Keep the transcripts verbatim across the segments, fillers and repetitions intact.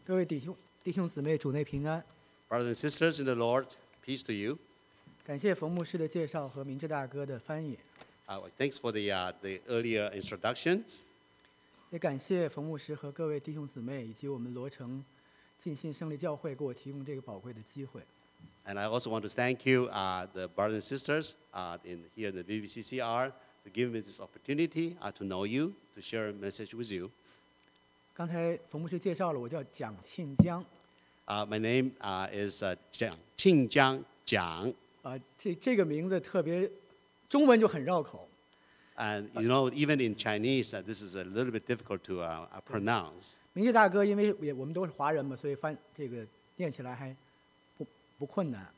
各位弟兄弟兄姊妹，主内平安。 Brothers and sisters in the Lord, peace to you. 感谢冯牧师的介绍和明志大哥的翻译， Uh, thanks for the, uh, the earlier introductions. 也感谢冯牧师和各位弟兄姊妹以及我们罗城尽信胜利教会给我提供这个宝贵的机会。 And I also want to thank you, uh, the brothers and sisters uh, in, here in the B B C C R, for giving me this opportunity uh, to know you, to share a message with you. 刚才冯牧师介绍了，我叫蒋庆江， Uh, my name uh, is uh, Jiang, Qingjiang Jiang. 啊、这这个名字特别，中文就很绕口。 And you know, even in Chinese, uh, this is a little bit difficult to uh, uh, pronounce. 明志大哥，因为也我们都是华人嘛，所以翻这个念起来还不不困难。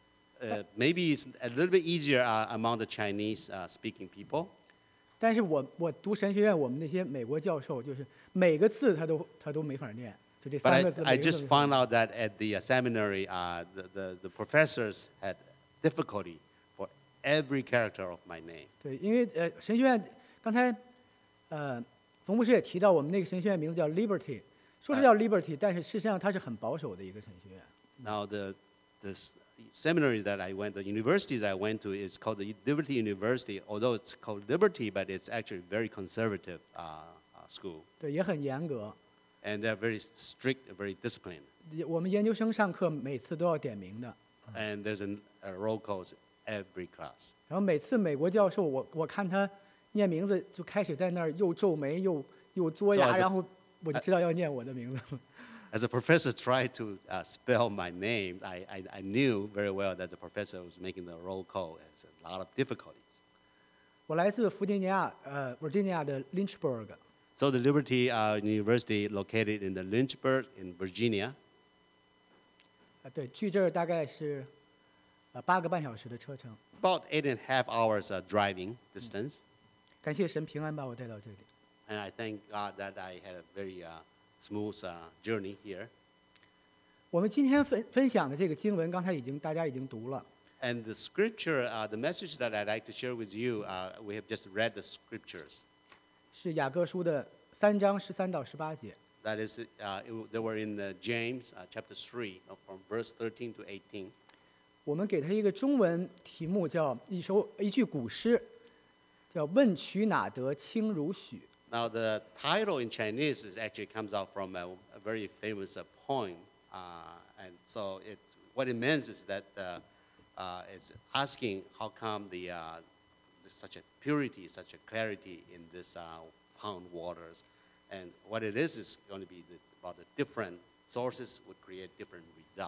Uh, maybe it's a little bit easier uh, among the Chinese uh, speaking people. 但是我我读神学院，我们那些美国教授，就是每个字他都他都没法念，就这 But 三个字。 I, I 每个字 just 没法 found 念 out that at the uh, seminary, uh, the, the, the professors had difficulty for every character of my name. 对，因为呃神学院刚才呃冯牧师也提到，我们那个神学院名字叫 Liberty， 说是叫 Liberty， 但是事实上它是很保守的一个神学院。 Now, the this seminary that I went, the university that I went to is called the Liberty University, although it's called Liberty, but it's actually a very conservative uh, uh, school. 对，也很严格。 And they're very strict, very disciplined. 也我们研究生上课每次都要点名的， And there's an, a roll calls every class. 然后每次美国教授，我我看他念名字就开始在那儿又皱眉又又嘬 So 牙， as a- 然后我就知道要念我的名字。 As a professor tried to uh, spell my name, I, I, I knew very well that the professor was making the roll call. It's a lot of difficulties. 我来自弗吉尼亚，呃，Virginia 的 Lynchburg。 So the Liberty uh, University located in the Lynchburg in Virginia. 啊，对，距这儿大概是呃八个半小时的车程。 It's about eight and a half hours uh, driving distance. 感谢神平安把我带到这里。 And I thank God that I had a very uh, smooth uh, journey here. 我们今天分分享的这个经文，刚才已经大家已经读了。 And the scripture, uh, the message that I'd like to share with you, uh, we have just read the scriptures. 是雅各书的三章十三到十八节。 That is, uh, it, they were in uh, James uh, chapter three, uh, from verse thirteen to eighteen. 我们给它一个中文题目，叫一首一句古诗，叫“问渠哪得清如许 Now, the title in Chinese is actually comes out from a, a very famous uh, poem. Uh, and so it's, what it means is that uh, uh, it's asking how come the, uh, there's such a purity, such a clarity in this uh, pond waters. And what it is is going to be the, about the different sources would create different results. ”。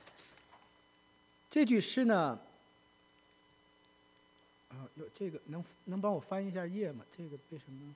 这句诗呢，啊，有这个能能帮我翻一下页吗？这个为什么？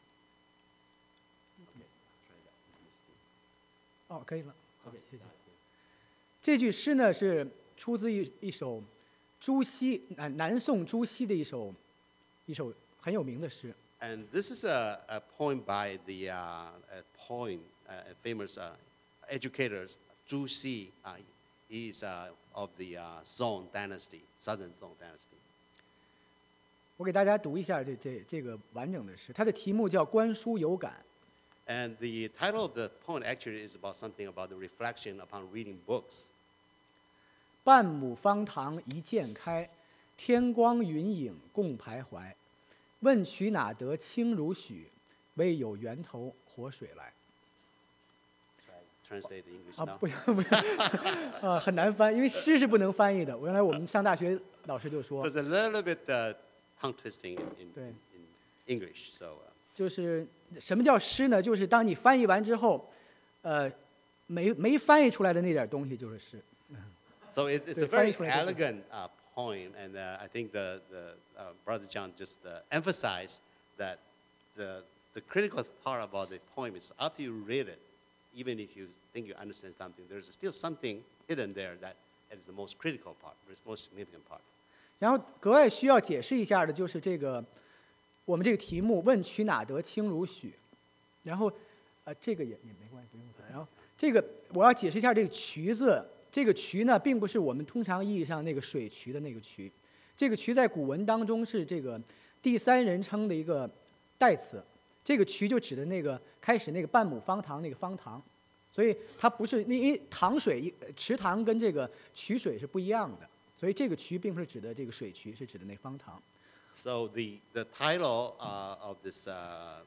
哦，可以了，好，谢谢。这句诗呢是出自一一首朱熹南南宋朱熹的一首一首很有名的诗。 And this is a, a poem by the uh, a poem, uh, famous uh, educators, Zhu Xi. Uh, he is uh, of the uh, Song dynasty, Southern Song dynasty. 我给大家读一下这这这个完整的诗，它的题目叫《观书有感》。 And the title of the poem actually is about something about the reflection upon reading books. 半亩方塘一鉴开，天光云影共徘徊。问渠哪得清如许？为有源头活水来。 Translate the English 啊， now. 不要不要，啊，很难翻，因为诗是不能翻译的。原来我们上大学老师就 So 说， it's a little bit uh, tongue twisting in, in, 对。 in English. So, uh, 就是什么叫诗呢？就是当你翻译完之后，呃，没没翻译出来的那点东西就是诗。 so it, it's a The very French language. elegant uh, poem, and uh, I think the, the uh, Brother John just uh, emphasized that the, the critical part about the poem is after you read it, even if you think you understand something, there's still something hidden there that is the most critical part, the most significant part. 然后格外需要解释一下的就是这个，我们这个题目“问渠哪得清如许”，然后，呃，这个也也没关系，不用翻。然后这个我要解释一下这个“渠”字，这个“渠”呢，并不是我们通常意义上那个水渠的那个“渠”，这个“渠”在古文当中是这个第三人称的一个代词，这个“渠”就指的那个开始那个半亩方塘那个方塘， 所以它不是因为塘水池塘跟这个渠水是不一样的，所以这个渠并不是指的这个水渠，是指的那方塘。 So the, the title uh, of this uh,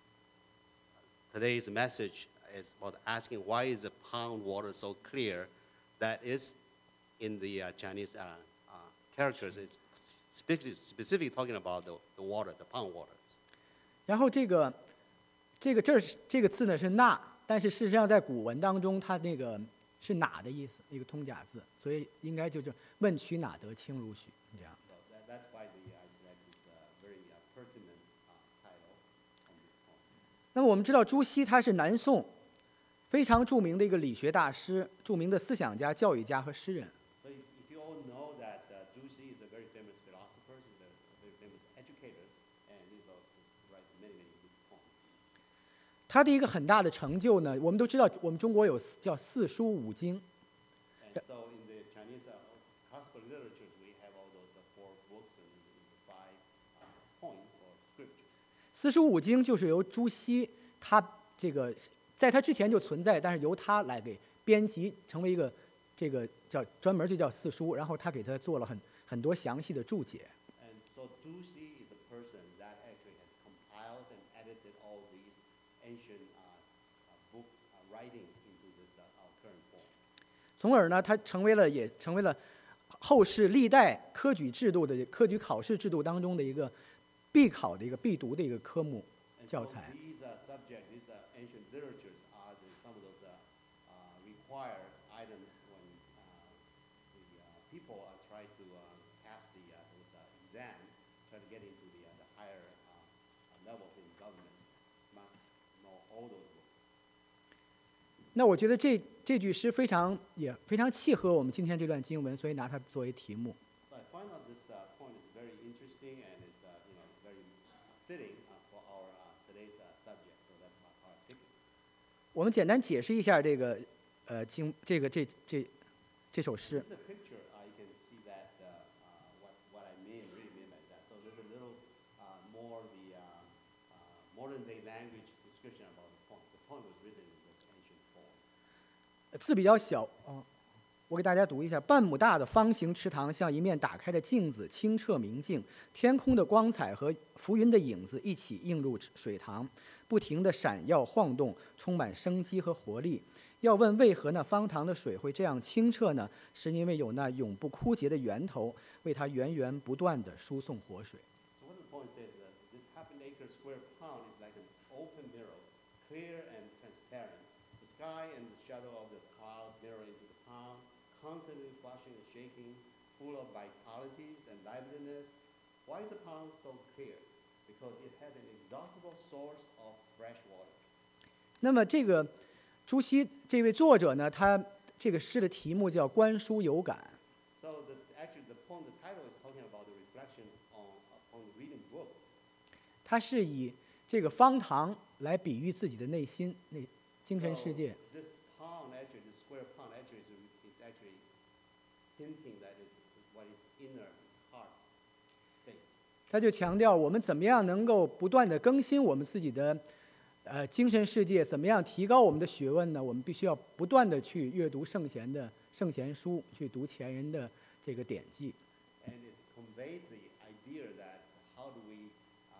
today's message is about asking why is the pond water so clear? That is in the uh, Chinese uh, uh, characters. It's specifically, specifically talking about the, the water, the pond waters. 然后这个这个这儿这个字呢是那，但是事实上在古文当中，它那个是哪的意思，一个通假字，所以应该就是问渠哪得清如许这样。 So that, that's why the, uh, that is a very uh, pertinent uh, title on this point. 那么我们知道朱熹他是南宋非常著名的一个理学大师、著名的思想家、教育家和诗人。 So if, if you all know that uh, Zhu Xi is a very famous philosopher, he's a, a very famous educator, and he's also write many, many good poems. 他的一个很大的成就呢，我们都知道，我们中国有叫四书五经。 And so in the Chinese uh, classical literatures, we have all those uh, four books and the five uh, points or scriptures. 四书五经就是由朱熹他这个在他之前就存在，但是由他来给编辑成为一个这个叫专门就叫四书，然后他给他做了很很多详细的注解。 And so Zhu Xi is a person that actually has compiled and edited all these ancient uh, uh, books, uh, writings into this uh, our current form. 从而呢，他成为了也成为了后世历代科举制度的科举考试制度当中的一个必考的一个必读的一个科目 And 教 so 材。 these uh, subjects, these uh, ancient literatures are the, some of those uh, uh, required items when uh, the uh, people uh, try to uh, pass the uh, those, uh, exam, try to get into the, uh, the higher uh, uh, levels in government, must know all those books. 那我觉得这这句诗非常也非常契合我们今天这段经文，所以拿它作为题目。 So I find out this uh, point is very interesting and it's uh, you know very fitting uh, for our uh, today's uh, subject. So that's why I picked it. 我们简单解释一下这个呃经这个这这这首诗 This。is a picture. Uh, you can see that uh, uh, what what I mean really mean by that. So there's a little uh, more the uh, uh, modern day language description about the poem. The poem was written in this ancient form. 字比较小啊，我给大家读一下：半亩大的方形池塘，像一面打开的镜子，清澈明净。天空的光彩和浮云的影子一起映入水塘，不停地闪耀晃动，充满生机和活力。要问为何那方塘的水会这样清澈呢？是因为有那永不枯竭的源头，为它源源不断地输送活水。 So what the poem says is that this half an acre square pond is like an open mirror, clear and transparent. The sky and the shadow of the cloud mirror into the pond, constantly flashing and shaking, full of vitalities and liveliness. Why is the pond so clear? Because it has an inexhaustible source of fresh water. 那么这个朱熹这位作者呢，他这个诗的题目叫《观书有感》。 So the, actually the poem, the title is talking about the reflection on, upon reading books. 他是以这个方塘来比喻自己的内心、内精神世界。 So this pond, actually, this square pond, actually, is, is actually hinting that is what is inner, is heart state. 他就强调我们怎么样能够不断的更新我们自己的呃精神世界，怎么样提高我们的学问呢？我们必须要不断的去阅读圣贤的圣贤书，去读前人的这个典籍。 And it conveys the idea that how do we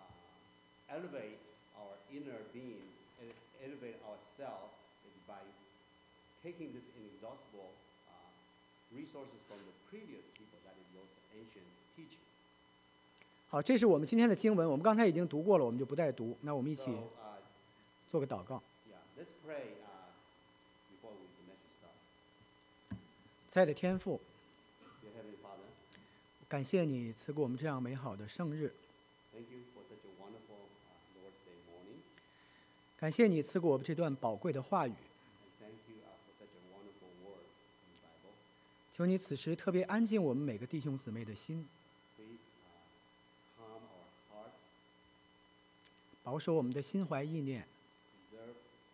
uh, elevate our inner being, ele- elevate ourselves, is by taking this inexhaustible uh, resources from the previous people, that is those ancient teachings. 好，这是我们今天的经文，我们刚才已经读过了，我们就不再读。那我们一 So 起 uh, 做个祷告。 yeah, let's pray uh, before we the message starts. 亲爱的天父， Dear Heavenly Father, 感谢你赐给我们这样美好的生日， thank you for such a wonderful uh, Lord's Day morning, 感谢你赐给我们这段宝贵的话语。 and thank you uh, for such a wonderful word in the Bible. 求你此时特别安静我们每个弟兄姊妹的心， Please uh, calm our hearts, 保守我们的心怀意念， preserve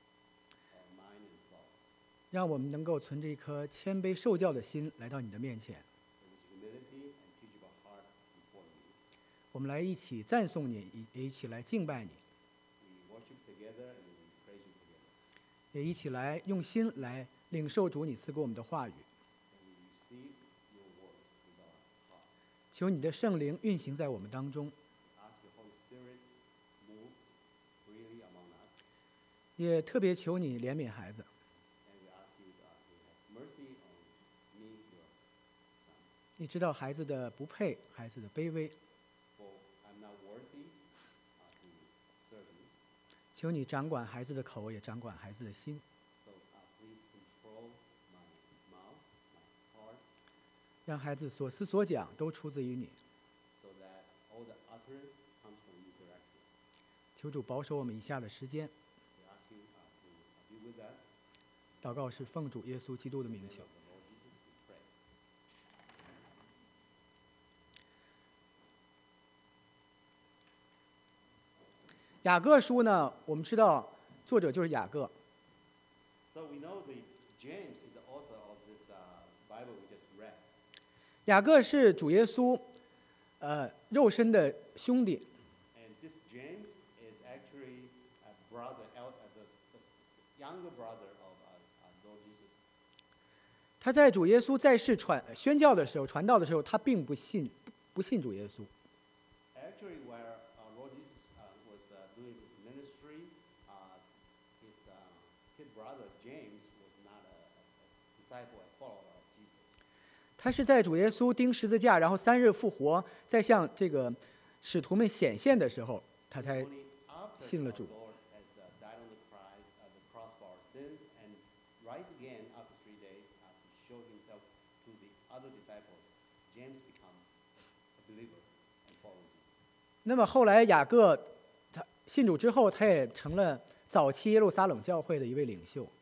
our mind and thoughts, 让我们能够存着一颗谦卑受教的心来到你的面前。 so with humility and teachable heart before you. 我们来一起赞颂你，也也一起来敬拜你。 We worship together and we praise you together. 也一起来用心来领受主你赐给我们的话语。求你的圣灵运行在我们当中，也特别求你怜悯孩子。你知道孩子的不配，孩子的卑微。求你掌管孩子的口，也掌管孩子的心。让孩子所思所讲都出自于你。求主保守我们以下的时间。祷告是奉主耶稣基督的名求。雅各书呢，我们知道作者就是雅各。雅各是主耶稣，呃，肉身的兄弟。他在主耶稣在世传宣教的时候、传道的时候，他并不信不信主耶稣。他是在主耶稣钉十字架，然后三日复活，在向这个使徒们显现的时候，他才信了主。那么后来雅各他信主之后，他也成了早期耶路撒冷教会的一位领袖。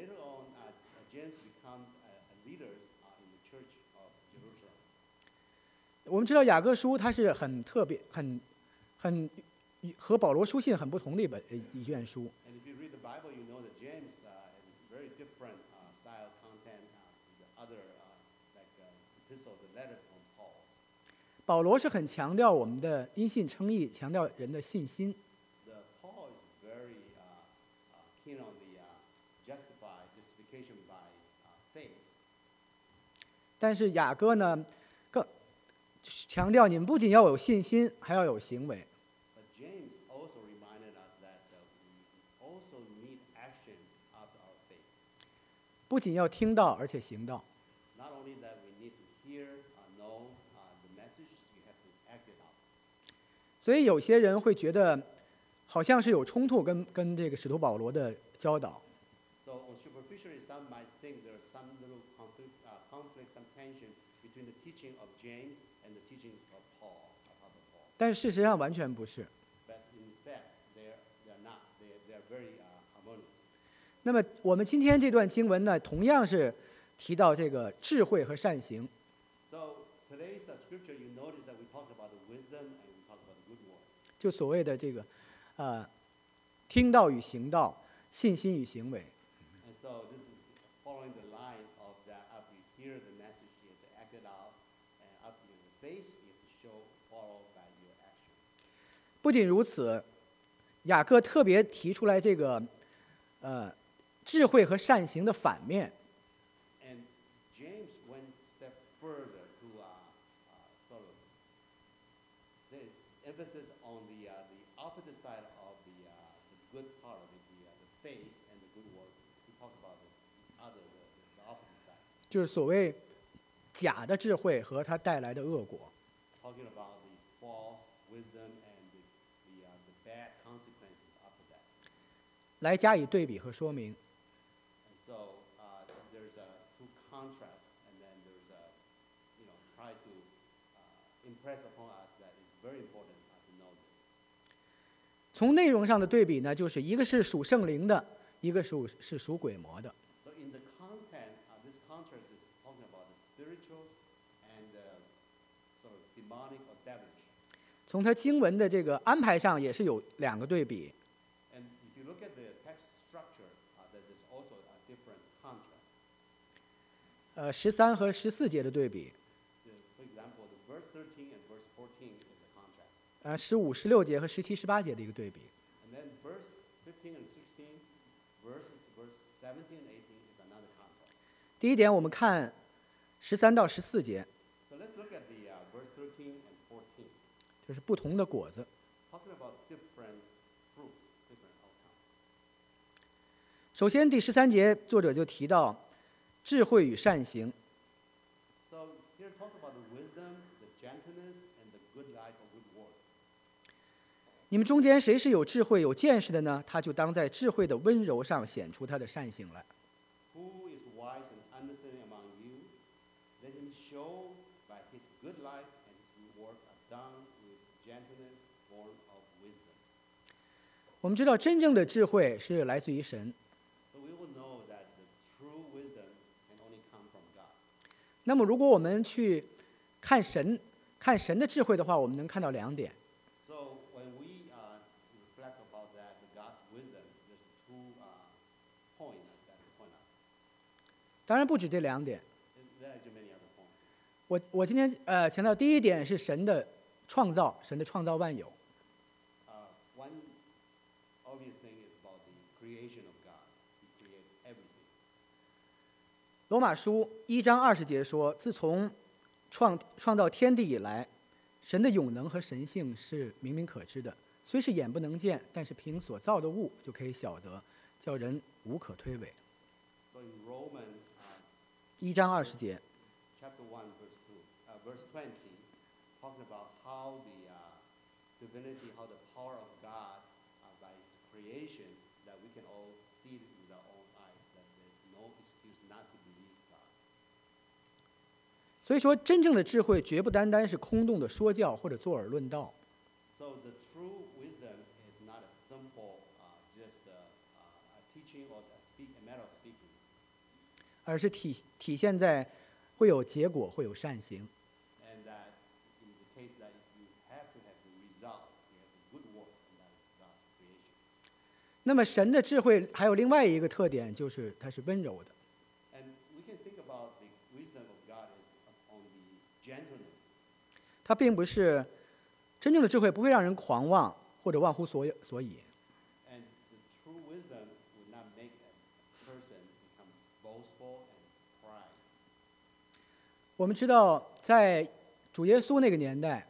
我们知道雅各书它是很特别、很、很和保罗书信很不同的一本一卷书。保罗是很强调我们的因信称义，强调人的信心。但是雅各呢，更强调你们不仅要有信心，还要有行为。不仅要听到，而且行道。所以有些人会觉得，好像是有冲突跟跟这个使徒保罗的教导。但是事实上完全不是。那么我们今天这段经文呢，同样是提到这个智慧和善行。就所谓的这个，呃，听道与行道，信心与行为。不仅如此，雅各特别提出来这个，呃，智慧和善行的反面。就是所谓假的智慧和它带来的恶果。来加以对比和说明。从内容上的对比呢，就是一个是属圣灵的，一个属是属鬼魔的。从他经文的这个安排上，也是有两个对比。呃，十三和十四节的对比。呃，十五、十六节和十七、十八节的一个对比。 another context. 第一点，我们看十三到十四节， So let's look at the uh, verse thirteen and fourteen, 就是不同的果子。 talking about different fruits, different outcomes. 首先，第十三节作者就提到智慧与善行。 So here talk about the wisdom, the gentleness, and the good life or good work. 你们中间谁是有智慧、有见识的呢？他就当在智慧的温柔上显出他的善行来。 Who is wise and understanding among you? Let him show by his good life and his good work are done with gentleness born of wisdom. 我们知道，真正的智慧是来自于神。 So we will know that the true wisdom can only come from God. 那么，如果我们去看神、看神的智慧的话，我们能看到两点。 So when we uh, reflect about that, the God's wisdom, there's two uh, points that we point out. 当然不止这两点。 There are many other points. 我我今天呃强调第一点是神的创造，神的创造万有。 Uh, one obvious thing is about the creation of God. He created everything. 罗马书一章二十节说：“自从创创造天地以来，神的永能和神性是明明可知的，虽是眼不能见，但是凭所造的物就可以晓得，叫人无可推诿。 So in Romans uh, ” 一章二十节， chapter one, verse two, uh, verse twenty, talking about how the uh, divinity, how the power of God uh, by His creation, that we can all see it with our own eyes, that there's no excuse not to believe God. 所以说，真正的智慧绝不单单是空洞的说教或者坐而论道。 So the true wisdom is not a simple, uh, just uh, uh, a teaching or a, speak, a matter of speaking, 而是体体现在会有结果，会有善行。 and that in the case that you have to have the result, you have the good work, and that is God's creation. 那么神的智慧还有另外一个特点，就是它是温柔的。 And we can think about the wisdom of God is upon the gentleness. 它并不是真正的智慧，不会让人狂妄或者忘乎所所以。 And the true wisdom will not make a person become boastful and pride. 我们知道，在主耶稣那个年代，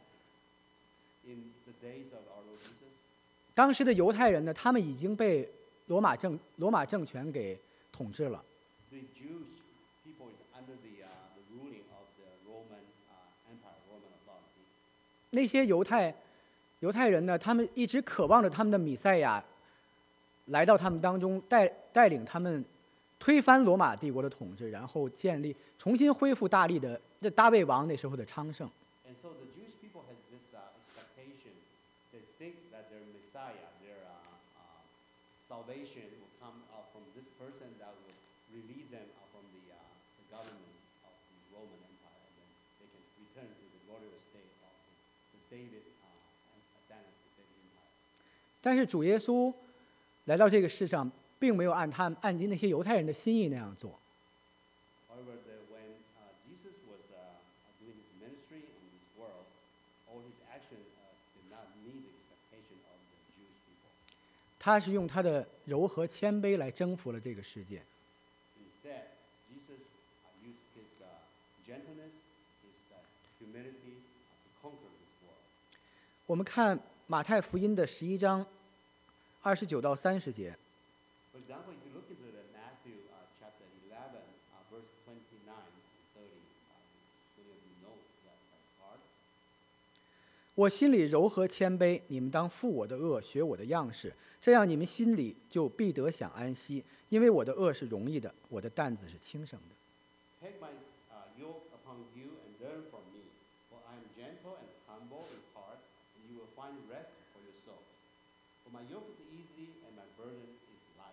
In the days of our Lord Jesus, 当时的犹太人呢，他们已经被罗马政罗马政权给统治了。 the Jewish people is under the, uh, the ruling of the Roman uh, Empire, Roman authority. 那些犹太犹太人呢，他们一直渴望着他们的弥赛亚来到他们当中，带带领他们推翻罗马帝国的统治，然后建立重新恢复大力的这大卫王那时候的昌盛。 And so the Jewish people has this uh, expectation. They think that their Messiah, their uh, uh, salvation will come out from this person that will relieve them uh, from the, uh, the government of the Roman Empire, and then they can return to the glorious state of the, the David uh, dynasty, David Empire. 但是主耶稣来到这个世上，并没有按他们按那些犹太人的心意那样做。 However, the, when uh, Jesus was uh, doing his ministry in this world, all his action uh, did not meet the expectation of the Jewish people. 他是用他的柔和谦卑来征服了这个世界。 Instead, Jesus uh, used his uh, gentleness, his uh, humility uh, to conquer this world. 我们看马太福音的十一章二十九到三十节， For example, if you look into the Matthew uh, chapter eleven, uh, verse twenty-nine and thirty, uh, many of you know that by heart. 我心里柔和谦卑，你们当负我的恶，学我的样式，这样你们心里就必得享安息。因为我的恶是容易的，我的担子是轻省的。 Take my uh, yoke upon you and learn from me, for I am gentle and humble in heart, and you will find rest for your souls. For my yoke is easy and my burden is light.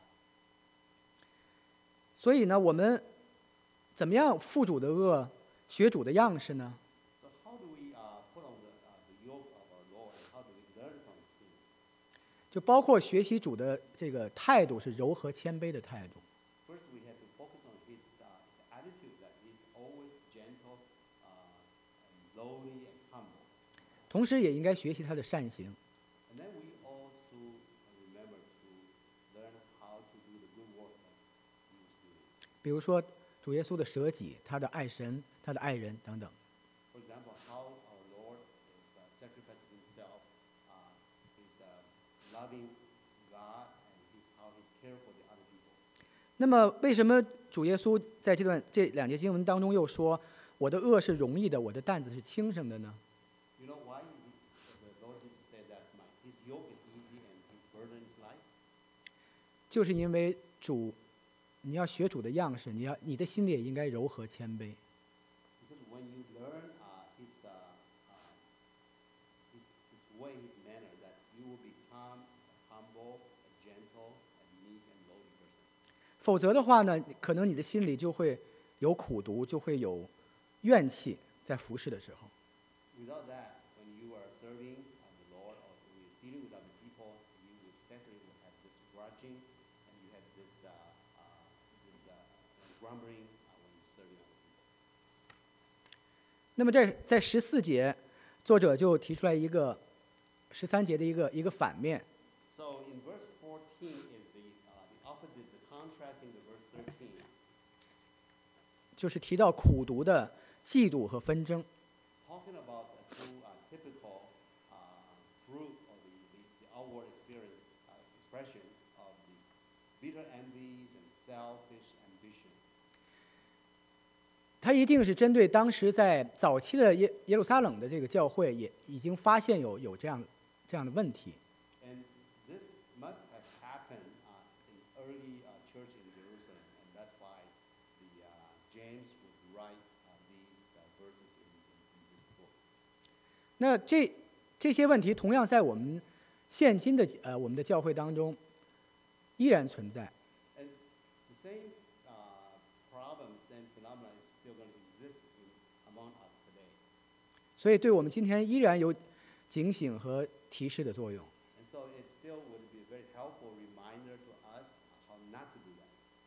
所以呢，我们怎么样负主的恶，学主的样式呢？ So how do we uh, put on the, uh, the yoke of our Lord, and how do we learn from Him? 就包括学习主的这个态度是柔和谦卑的态度。 First, we have to focus on His, uh, his attitude that He's always gentle, uh, and lowly and humble. 同时也应该学习他的善行。 And then we also remember to learn how to do the good work that He is doing. 比如说主耶稣的舍己，他的爱神，他的爱人等等。 For example, how our Lord is uh, sacrificing himself, uh, he's uh, loving God, and he's, how he's care for the other people. 那么，为什么主耶稣在这段这两节经文当中又说：“我的恶是容易的，我的担子是轻省的呢？” You know why he, the Lord Jesus said that my, his yoke is easy and his burden is light? 就是因为主，你要学主的样式，你要你的心里也应该柔和谦卑。 Because when you learn uh, his, uh, uh, his, his way, his manner, that you will become a humble, a gentle, a meek, and lowly person. 否则的话呢，可能你的心里就会有苦毒，就会有怨气，在服侍的时候。 Without that, when you are serving uh, the Lord or when you're dealing with other people, you will definitely will have this grudging and you have this, uh, uh, this uh, grumbling uh, when you're serving other people. 那么在在十四节，作者就提出来一个十三节的一个一个反面， So in verse fourteen is the, uh, the opposite, the contrasting the verse thirteen. 就是提到苦毒的嫉妒和纷争。 Talking about the two uh, typical uh, fruit or the, the, the outward experience, uh, expression of these bitter envies and selfish ambition. 他一定是针对当时在早期的耶耶路撒冷的这个教会，也已经发现有有这样这样的问题。 And this must have happened uh, in early uh, church in Jerusalem, and that's why the, uh, James would write uh, these uh, verses in, in, in this book. 那这这些问题同样在我们现今的呃我们的教会当中依然存在。 And the same uh, problem, same phenomena is still going to exist in, among us today. 所以对我们今天依然有警醒和提示的作用。 And so it still would be a very helpful reminder to us how not to do that.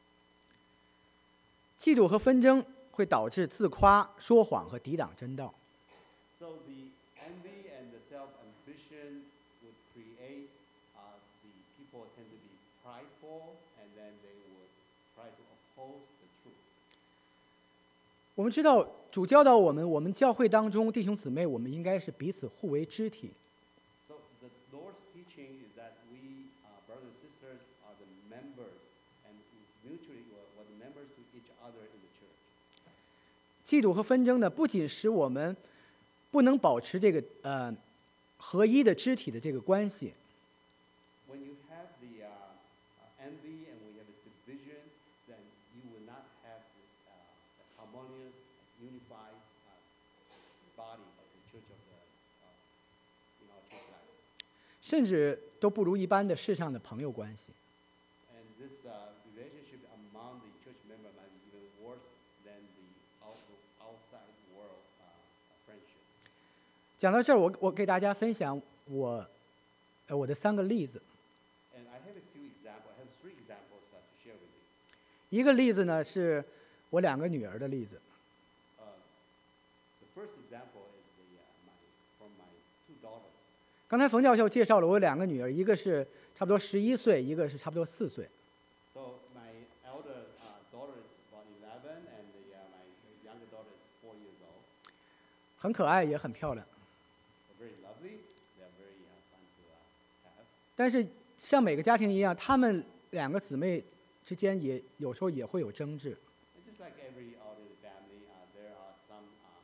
嫉妒和纷争会导致自夸、说谎和抵挡真道。 So the envy and the self-ambition would create uh, the people tend to be prideful, and then they would try to oppose the truth. 我们知道主教导我们，我们教会当中弟兄姊妹，我们应该是彼此互为肢体。 So the Lord's teaching is that we, uh, brothers and sisters, are the members, and mutually we're, we're the members to each other in the church. 嫉妒和纷争呢，不仅使我们不能保持这个呃合一的肢体的这个关系， When you have the uh, uh, envy and when you have a division, then you will not have the, uh, the harmonious, unified uh, body of the church of the, uh, in our church life. 甚至都不如一般的世上的朋友关系。 And this uh, relationship among the church member might be even worse than the out, outside world uh, friendship. 讲到这儿，我我给大家分享我呃我的三个例子。 And I have a few examples. I have three examples uh, to share with you. 一个例子呢是我两个女儿的例子。 Uh, the first example is the, uh, my, from my two daughters. 刚才冯教授介绍了我有两个女儿，一个是差不多十一岁，一个是差不多四岁。 So my elder uh, daughter is about eleven, and the, uh, my younger daughter is four years old. 很可爱，也很漂亮。 They're very lovely. They're very uh, fun to uh, have. 但是像每个家庭一样，她们两个姊妹之间也有时候也会有争执。 And just like every other family, uh, there are some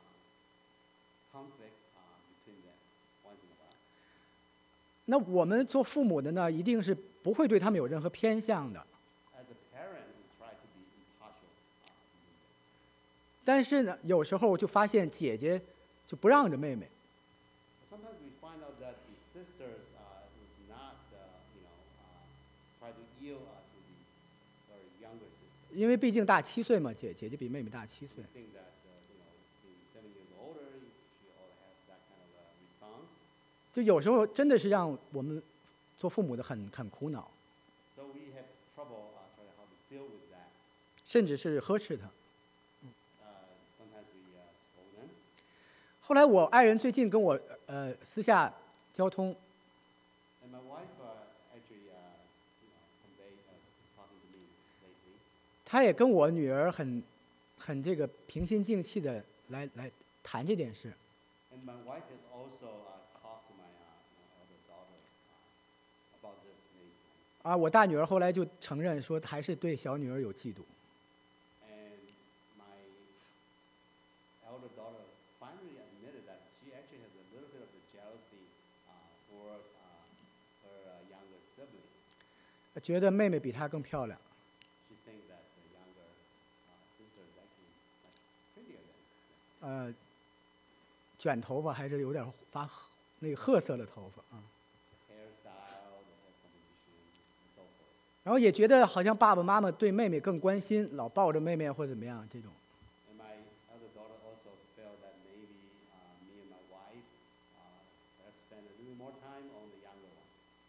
uh, conflict uh, between them once in a while. 那我们做父母的呢，一定是不会对他们有任何偏向的。 As a parent, we try to be impartial. Uh, between them. 但是呢，有时候就发现姐姐就不让着妹妹， But sometimes we find out that the sisters uh, was not, uh, you know, uh, try to yield uh, to the her younger sister. 因为毕竟大七岁嘛，姐姐姐比妹妹大七岁 We。think that, uh, you know, being seven years older, she ought to have that kind of uh, response. 就有时候真的是让我们做父母的很很苦恼， So we have trouble uh, trying to how to deal with that. 甚至是呵斥她。 Uh, sometimes we uh, scold them. 后来我爱人最近跟我呃私下交通， And my wife uh, actually, uh, you know, conveyed, uh, talking to me lately. 他也跟我女儿很很这个平心静气的来来谈这件事。 And my wife has also uh, talked to my, uh, my elder daughter uh, about this many times. 啊，我大女儿后来就承认说，还是对小女儿有嫉妒。 And my elder daughter finally admitted that she actually has a little bit of the jealousy uh, for uh, her uh, younger sibling. 觉得妹妹比她更漂亮。 She thinks that the younger uh, sister is actually like prettier than. 呃，卷头发还是有点发那个褐色的头发啊。 Hairstyle, the hair combination, and so forth. 然后也觉得好像爸爸妈妈对妹妹更关心，老抱着妹妹或者怎么样这种。 And my elder daughter also felt that maybe uh, me and my wife uh, perhaps spend a little more time on the younger one.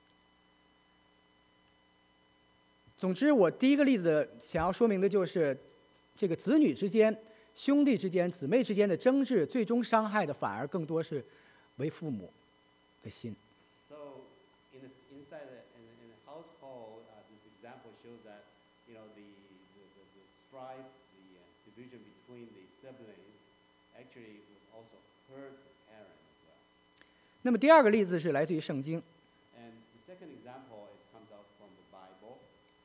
总之，我第一个例子想要说明的就是，这个子女之间、兄弟之间、姊妹之间的争执，最终伤害的反而更多是为父母的心。 So in the, inside the, in, the, in the household, uh, this example shows that you know the the, the, the strife, the uh, division between the siblings, actually would also hurt the parent as well. 那么第二个例子是来自于圣经， And the second example is comes out from the Bible.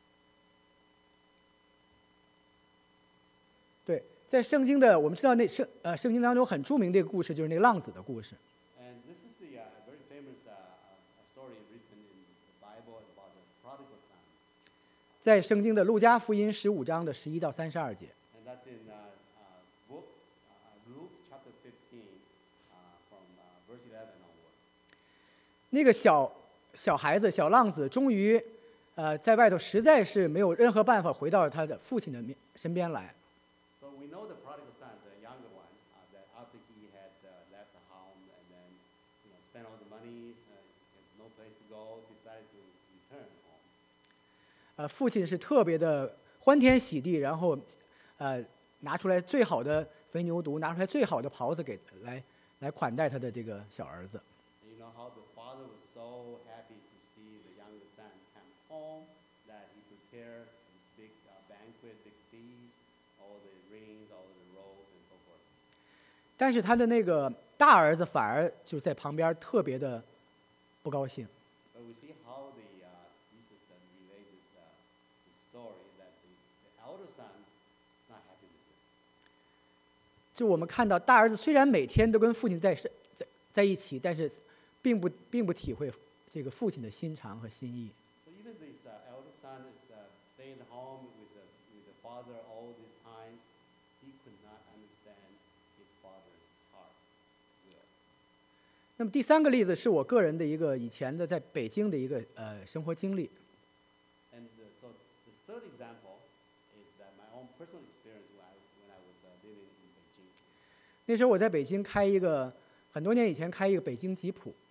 对，在圣经的我们知道那圣呃圣经当中很著名的一个故事，就是那个浪子的故事。 And this is the uh, very famous uh, uh, story written in the Bible about the prodigal son. 在圣经的路加福音十五章的十一到三十二节， And that's in uh, uh, book, uh, Luke chapter fifteen, uh, from uh, verse eleven onward. 那个小小孩子小浪子终于，呃，在外头实在是没有任何办法回到他的父亲的面身边来。 So we know the prodigal son, the younger one, uh, that after he had uh, left the home and then you know, spent all the money, uh, had no place to go, decided to return home. 呃，父亲是特别的欢天喜地，然后，呃，拿出来最好的肥牛犊，拿出来最好的袍子给来来款待他的这个小儿子。 And you know how the father was so happy to see the younger son come home that he prepared this big uh, banquet, big feast, all the rings, all the robes, and so forth. 但是他的那个大儿子反而就在旁边特别的不高兴。 But we see how the uh, Jesus uh, relate this, uh, this story that the, the elder son is not happy with this. 就我们看到大儿子虽然每天都跟父亲在是在在一起，但是并不并不体会这个父亲的心肠和心意。 So even this uh, elder son is uh, staying at home with the, with the father all these times. He could not understand his father's heart will. 那么第三个例子是我个人的一个以前的在北京的一个呃生活经历。 And uh, so the third example is that my own personal experience when I, when I was uh, living in Beijing. 那时候我在北京开一个很多年以前开一个北京吉普，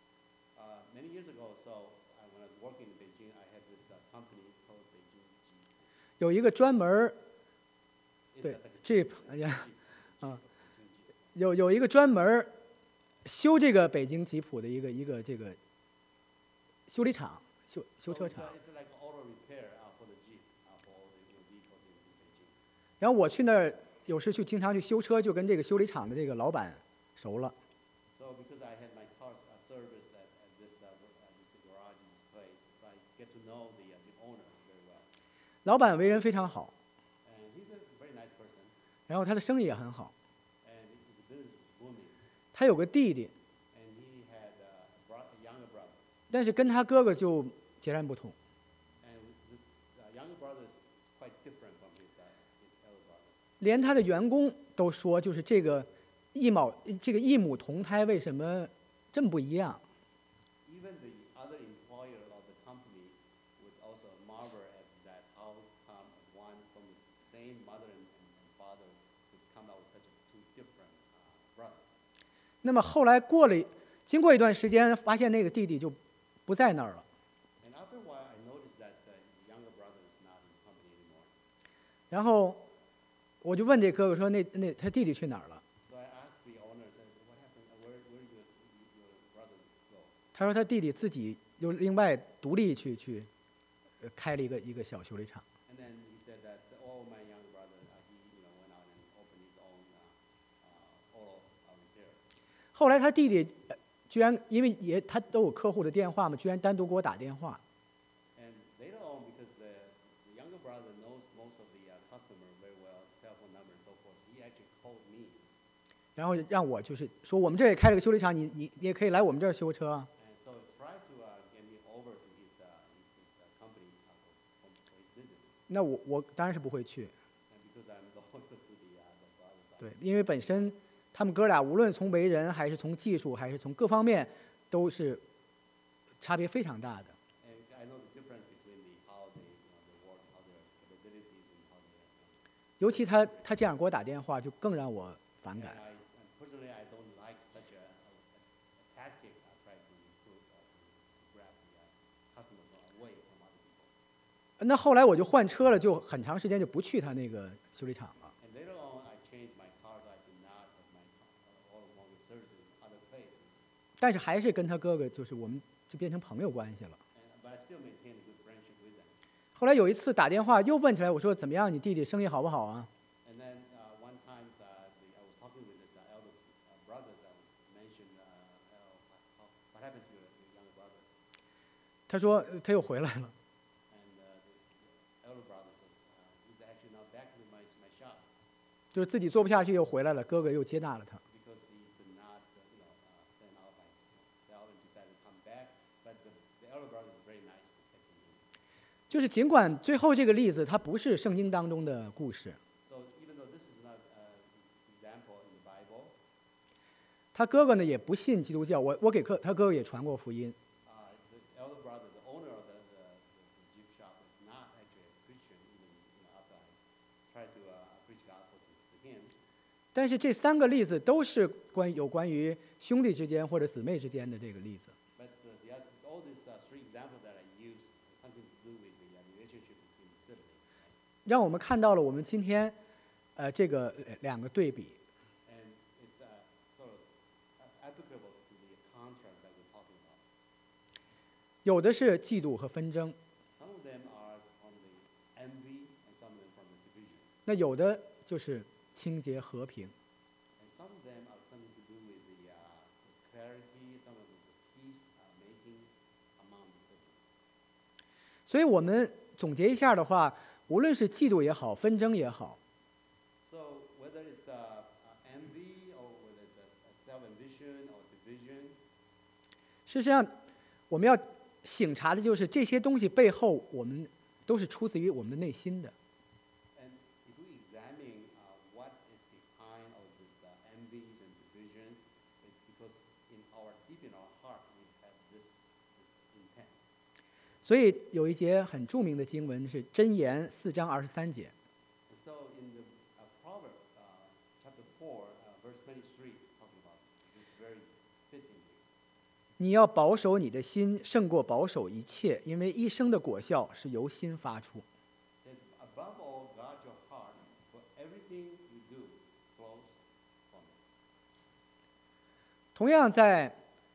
Uh, many years ago, so I, when I was working in Beijing, I had this uh, company called Beijing Jeep. 有一个专门儿 It's 对 like a Jeep 哎呀， Jeep, 啊 Beijing Jeep. 有有一个专门儿修这个北京吉普的一个一个这个修理厂修修 So 车 it's, 厂 uh,。it's like auto repair uh, for the Jeep, uh, for all the you know, vehicles in, in Beijing. 然后我去那儿有时去经常去修车，就跟这个修理厂的这个老板熟了。 So because I had my cars uh, serviced at, at this uh, at this garage, this place, so I get to know the uh, the owner very well. 老板为人非常好， And he's a very nice person, 然后他的生意也很好。 and his business was booming. 他有个弟弟， And he had uh, a, bro- a younger brother, 但是跟他哥哥就截然不同。 and this uh, younger brother is, is quite different from his uh, his elder brother. 连他的员工都说，就是这个一毛这个异母同胎为什么这么不一样？ Even the other employer of the company would also marvel at that how come one from the same mother and, and father could come out with such a two different uh, brothers. 那么后来过了，经过一段时间，发现那个弟弟就不在那儿了。 And after a while, I noticed that the younger brother is not in the company anymore. 然后我就问这哥哥说：“那那他弟弟去哪儿了 So I asked the owner, I said, what happened? Uh, Where, where did your, your brother go?？” 他说他弟弟自己又另外独立去去，呃开了一个一个小修理厂。 And then he said that, oh, 后来他弟弟呃居然因为也他都有客户的电话嘛，居然单独给我打电话。 And later on, because the, the younger brother knows most of the uh, customer very well, cell phone number and so forth, he actually called me. 然后让我就是说，我们这儿也开了个修理厂，你你你也可以来我们这儿修车啊。 And so tried to uh, get me over to his, uh, his, his uh, company uh, for, for his business. 那我我当然是不会去， And because I'm loyal to the, uh, the brother side. 对，因为本身他们哥俩无论从为人还是从技术还是从各方面，都是差别非常大的。 And I know the difference between the, how they, you know, they work, how their capabilities and how they, you know. 尤其他他这样给我打电话，就更让我反 And 感。 I, and personally, I don't like such a, a, a tactic uh, try to recruit, uh, to grab the uh, customer away from other people. 那后来我就换车了，就很长时间就不去他那个修理厂了。 And later on, I changed my car, so I did not have my car, uh, automotive services in other places. 但是还是跟他哥哥，就是我们就变成朋友关系了。 And, but I still maintain a good friendship with them. 后来有一次打电话又问起来，我说怎么样，你弟弟生意好不好啊？ And then uh, one time, uh, the, I was talking with this uh, elder uh, brothers. I was mentioned, uh, uh, how, what happened to your, your younger brother? 他说呃他又回来了。 And uh, the elder brother says, uh, he's actually now back to my, my shop 就是自己做不下去又回来了，哥哥又接纳了他。 because he could not, uh, you know, uh, stand out by himself and decided to come back. But the, the elder brother is very nice to take him in. 就是尽管最后这个例子它不是圣经当中的故事， So even though this is not an example in the Bible, 他哥哥呢也不信基督教，我我给哥他哥哥也传过福音。 uh, the elder brother, the owner of the, the, the, the Jeep shop, is not actually a Christian, even you know, after I tried to uh, preach gospel to, to him. 但是这三个例子都是关有关于兄弟之间或者姊妹之间的这个例子。 But uh, the other, all these uh, three examples that I used has something to do with the uh, relationship between siblings. Right? 让我们看到了我们今天，呃，这个呃两个对比。 And it's uh, sort of uh, applicable to the contrast that we're talking about. 有的是嫉妒和纷争， Some of them are from the envy, and some of them from the division. 那有的就是清洁和平。 And some of them are something to do with the, uh, the clarity, some of them the peace uh, making among the siblings. 所以我们总结一下的话，无论是嫉妒也好，纷争也好， So whether it's uh, uh, envy or whether it's a, a self-ambition or division, 事实上我们要省察的就是这些东西背后，我们都是出自于我们的内心的。 and if we examine uh, what is behind all these uh, envies and divisions, it's because in our deep in our heart we have this, this intent. 所以有一节很著名的经文是《箴言》四章二十三节。 And so in the uh, Proverbs uh, chapter four, uh, verse twenty-three, talking about this very fitting. 你要保守你的心，胜过保守一切，因为一生的果效是由心发出。 Says, above all, guard your heart, for everything you do flows from it. 同样在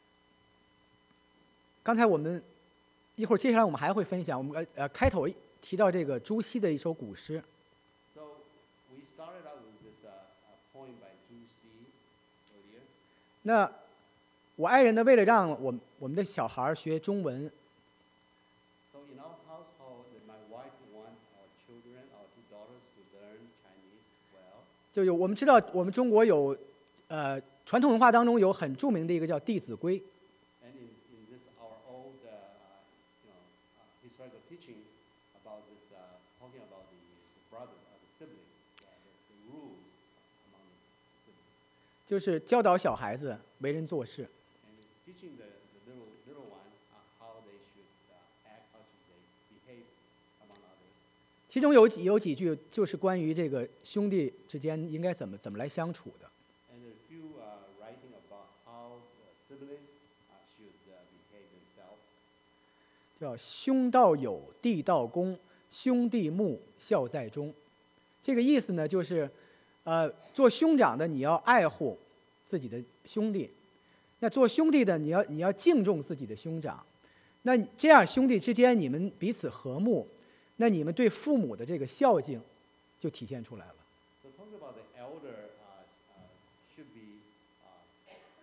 刚才我们一会儿接下来我们还会分享，我们呃呃开头提到这个朱熹的一首古诗， So we started out with this uh, uh, poem by Zhu Xi earlier. 那我爱人呢，为了让我我们的小孩儿学中文， So in our household, that my wife wants our children, our two daughters, to learn Chinese well. 就有我们知道我们中国有呃传统文化当中有很著名的一个叫《弟子规》， And in, in this our old, uh, uh, you know, uh, historical teachings about this, uh, talking about the, the brothers, uh, the siblings, uh, the, the rules among the siblings. 就是教导小孩子为人做事。 And it's teaching the, the little, little one uh, how they should uh, act, how should they behave among others. 其中有几有几句就是关于这个兄弟之间应该怎么怎么来相处的。 And there are a few uh, writing about how the siblings uh, should uh, behave themselves. 叫兄道友，弟道恭，兄弟睦，孝在中。这个意思呢，就是，呃，做兄长的你要爱护自己的兄弟，那做兄弟的你要你要敬重自己的兄长，那这样兄弟之间你们彼此和睦，那你们对父母的这个孝敬就体现出来了。 So talking about the elder uh, uh, should be uh,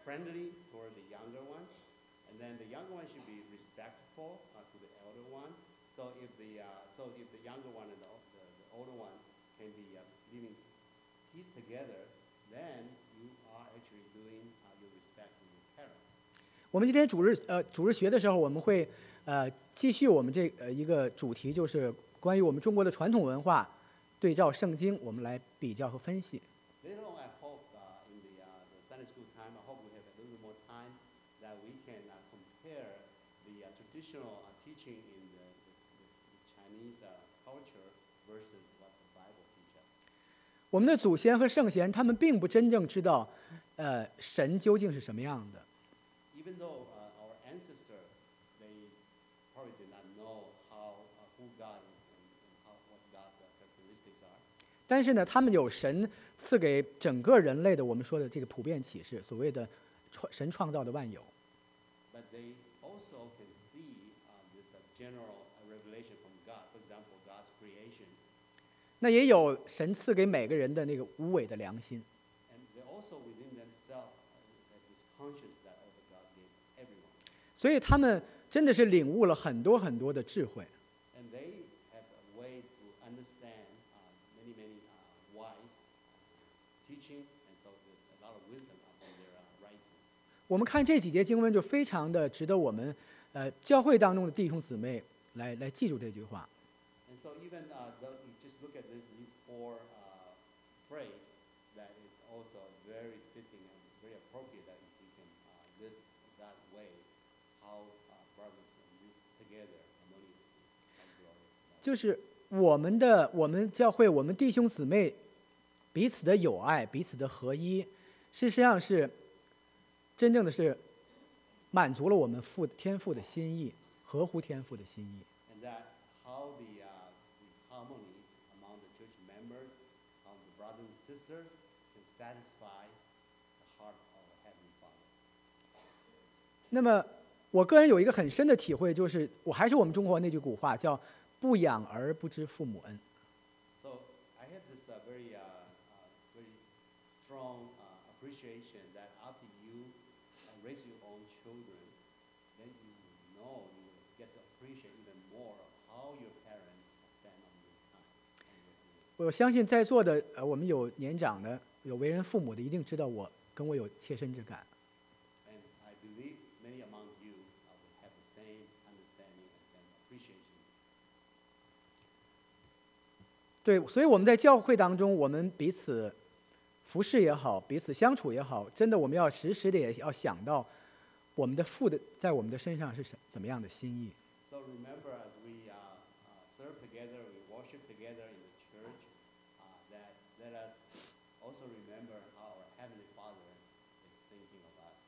friendly toward the younger one, and then the younger one should be respectful uh, to the elder one. So if the uh, so if the younger one and the, the, the older one can be uh, living peace together, then you are actually doing uh, your respect to your parents. 我们今天主日呃主日学的时候，我们会呃继续我们这呃一个主题，就是关于我们中国的传统文化对照圣经，我们来比较和分析。 Later on, I hope uh, in the, uh, the Sunday school time, I hope we have a little bit more time that we can uh, compare the uh, traditional uh, teaching in the, the, the Chinese uh, culture versus what the Bible teaches. 我们的祖先和圣贤，他们并不真正知道，呃，神究竟是什么样的。 Even though uh, our ancestors, they probably did not know how uh, who God is and, and how, what God's uh, characteristics are. 但是呢，他们有神赐给整个人类的我们说的这个普遍启示，所谓的创神创造的万有。 But they also can see uh, this uh, general uh, revelation from God. For example, God's creation. 那也有神赐给每个人的那个无伪的良心。 And they also within themselves uh, have this conscience that also God gave everyone. 所以他们真的是领悟了很多很多的智慧。 And they have a way to understand uh, many, many uh, wise teaching, and so there's a lot of wisdom upon their uh, writings. 我们看这几节经文就非常的值得我们，呃，教会当中的弟兄姊妹来来记住这句话。 And so even uh, though you just look at this, these four uh, phrases, that is also very fitting and very appropriate that we can uh, live that way, how uh, brothers live together harmoniously and gloriously. 就是我们的我们教会我们弟兄姊妹彼此的友爱，彼此的合一，事实上是真正的是满足了我们父天父的心意，合乎天父的心意。 And that how the, uh, the harmonies among the church members, among the brothers and sisters, can satisfy the heart of our Heavenly Father. 那么我个人有一个很深的体会，就是我还是我们中国那句古话，叫“不养儿不知父母恩”。 So I have this uh, very, uh, uh, very strong uh, appreciation that after you uh, raise your own children, then you will know, you will get to appreciate even more of how your parents spend on your time. On your, on your 我相信在座的呃，我们有年长的，有为人父母的，一定知道我跟我有切身之感。 And I believe many among you uh, will have the same understanding and same appreciation. 对，所以我们在教会当中，我们彼此服侍也好，彼此相处也好，真的我们要时时的也要想到我们的父的在我们的身上是什怎么样的心意。 So remember, as we uh, uh, serve together, we worship together in the church, uh, that let us also remember how our Heavenly Father is thinking of us.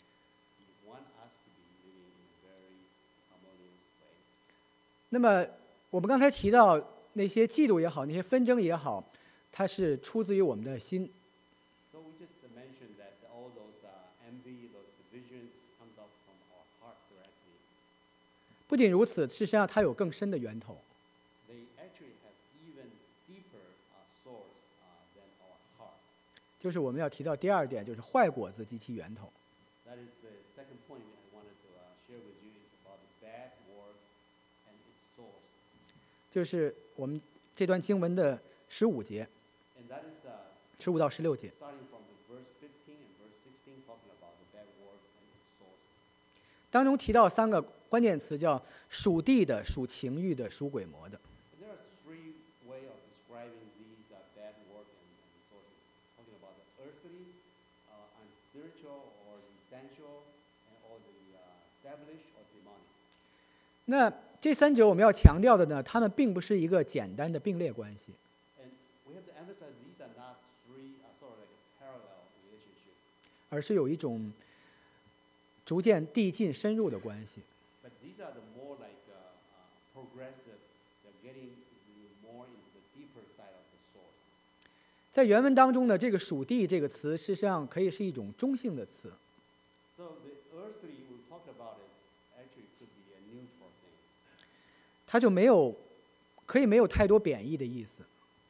He, he wants us to be living in a very harmonious way. 那么我们刚才提到那些嫉妒也好，那些纷争也好，它是出自于我们的心。 So we just mentioned that all those uh, envy, those divisions comes out from our heart directly. 不仅如此，事实上它有更深的源头。 They actually have even deeper uh, source uh, than our heart. 就是我们要提到第二点，就是坏果子及其源头。 That is the second point I wanted to uh, share with you is about the bad word and its source. 就是我们这段经文的十五节， And that is uh, 十五到十六节。 starting from the verse fifteen and verse sixteen, talking about the bad words and its sources. 当中提到三个关键词，叫属地的、属情欲的、属鬼魔的。 And there are three ways of describing these uh, bad words and, and sources, talking about the earthly, uh, unspiritual or essential, and or the uh, devilish or demonic. 那这三者我们要强调的呢，它们并不是一个简单的并列关系， And we have to emphasize these are not three uh, sort of like a parallel relationship, 而是有一种逐渐递进、深入的关系。 but these are the more like uh, uh, progressive. They're getting more into the deeper side of the sources. 在原文当中呢，这个“属地”这个词，实际上可以是一种中性的词， So the earthly we talked about is actually could be a neutral thing. 它就没有可以没有太多贬义的意思。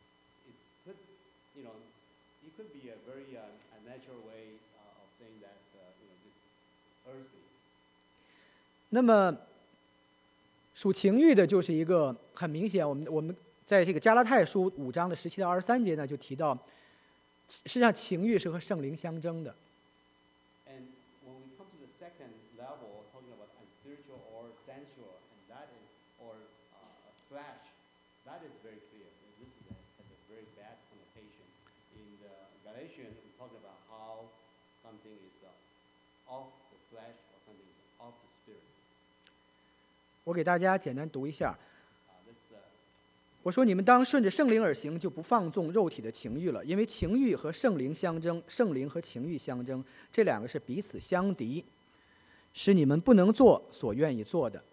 It could, you know, it could be a very uh, a natural way uh, of saying that uh, earthly. 那么属情欲的就是一个很明显，我们我们在这个加拉太书五章的十七到二十三节呢，就提到，实际上情欲是和圣灵相争的。 And when we come to the second level, talking about unspiritual or sensual, and that is, or uh, flesh, that is very clear. This is a, has a very bad connotation. In the Galatians, we talk about how something is uh, off the flesh or something is off the spirit. 我给大家简单读一下。 Uh, that's, uh, 我说：“你们当顺着圣灵而行，就不放纵肉体的情欲了。因为情欲和圣灵相争，圣灵和情欲相争，这两个是彼此相敌，使你们不能做所愿意做的。”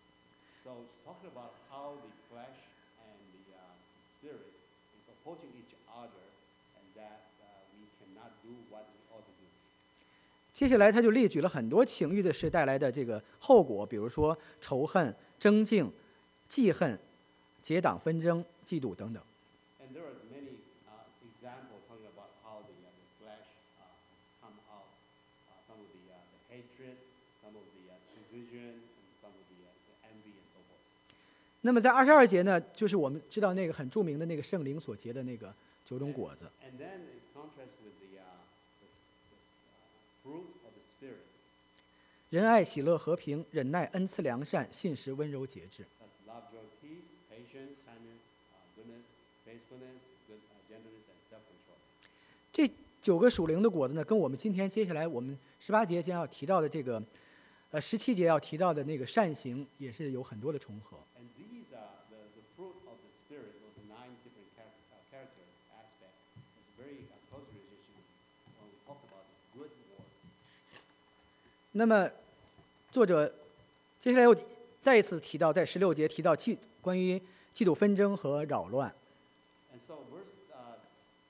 so it's talking about how the flesh and the uh, spirit is opposing each other, and that uh, we cannot do what we ought to do. 接下来，他就列举了很多情欲的事带来的这个后果，比如说仇恨、争竞、记恨、结党纷争、嫉妒等等。 And there are many uh, examples talking about how the, uh, the flesh uh, has come out, uh, some of the, uh, the hatred, some of the uh, division, and some of the, uh, the envy and so forth. 那么在二十二节呢，就是我们知道那个很著名的那个圣灵所结的那个九种果子。 And then it contrasts with the, uh, this, this, uh, fruit of the spirit. 仁爱、喜乐、和平、忍耐、恩慈、良善、信实、温柔、节制。 That's love, joy, peace, patience, kindness, uh, goodness, faithfulness, good, uh, gentleness, and self-control. 这九个属灵的果子呢，跟我们今天接下来我们十八节将要提到的这个，呃，十七节要提到的那个善行，也是有很多的重合。 And these are the, the fruit of the spirit, those nine different character, uh, character aspects. It's very uh, close relationship when we talk about the good word. 那么，作者接下来又再一次提到，在十六节提到嫉关于嫉妒纷争和扰乱。 And so verse uh,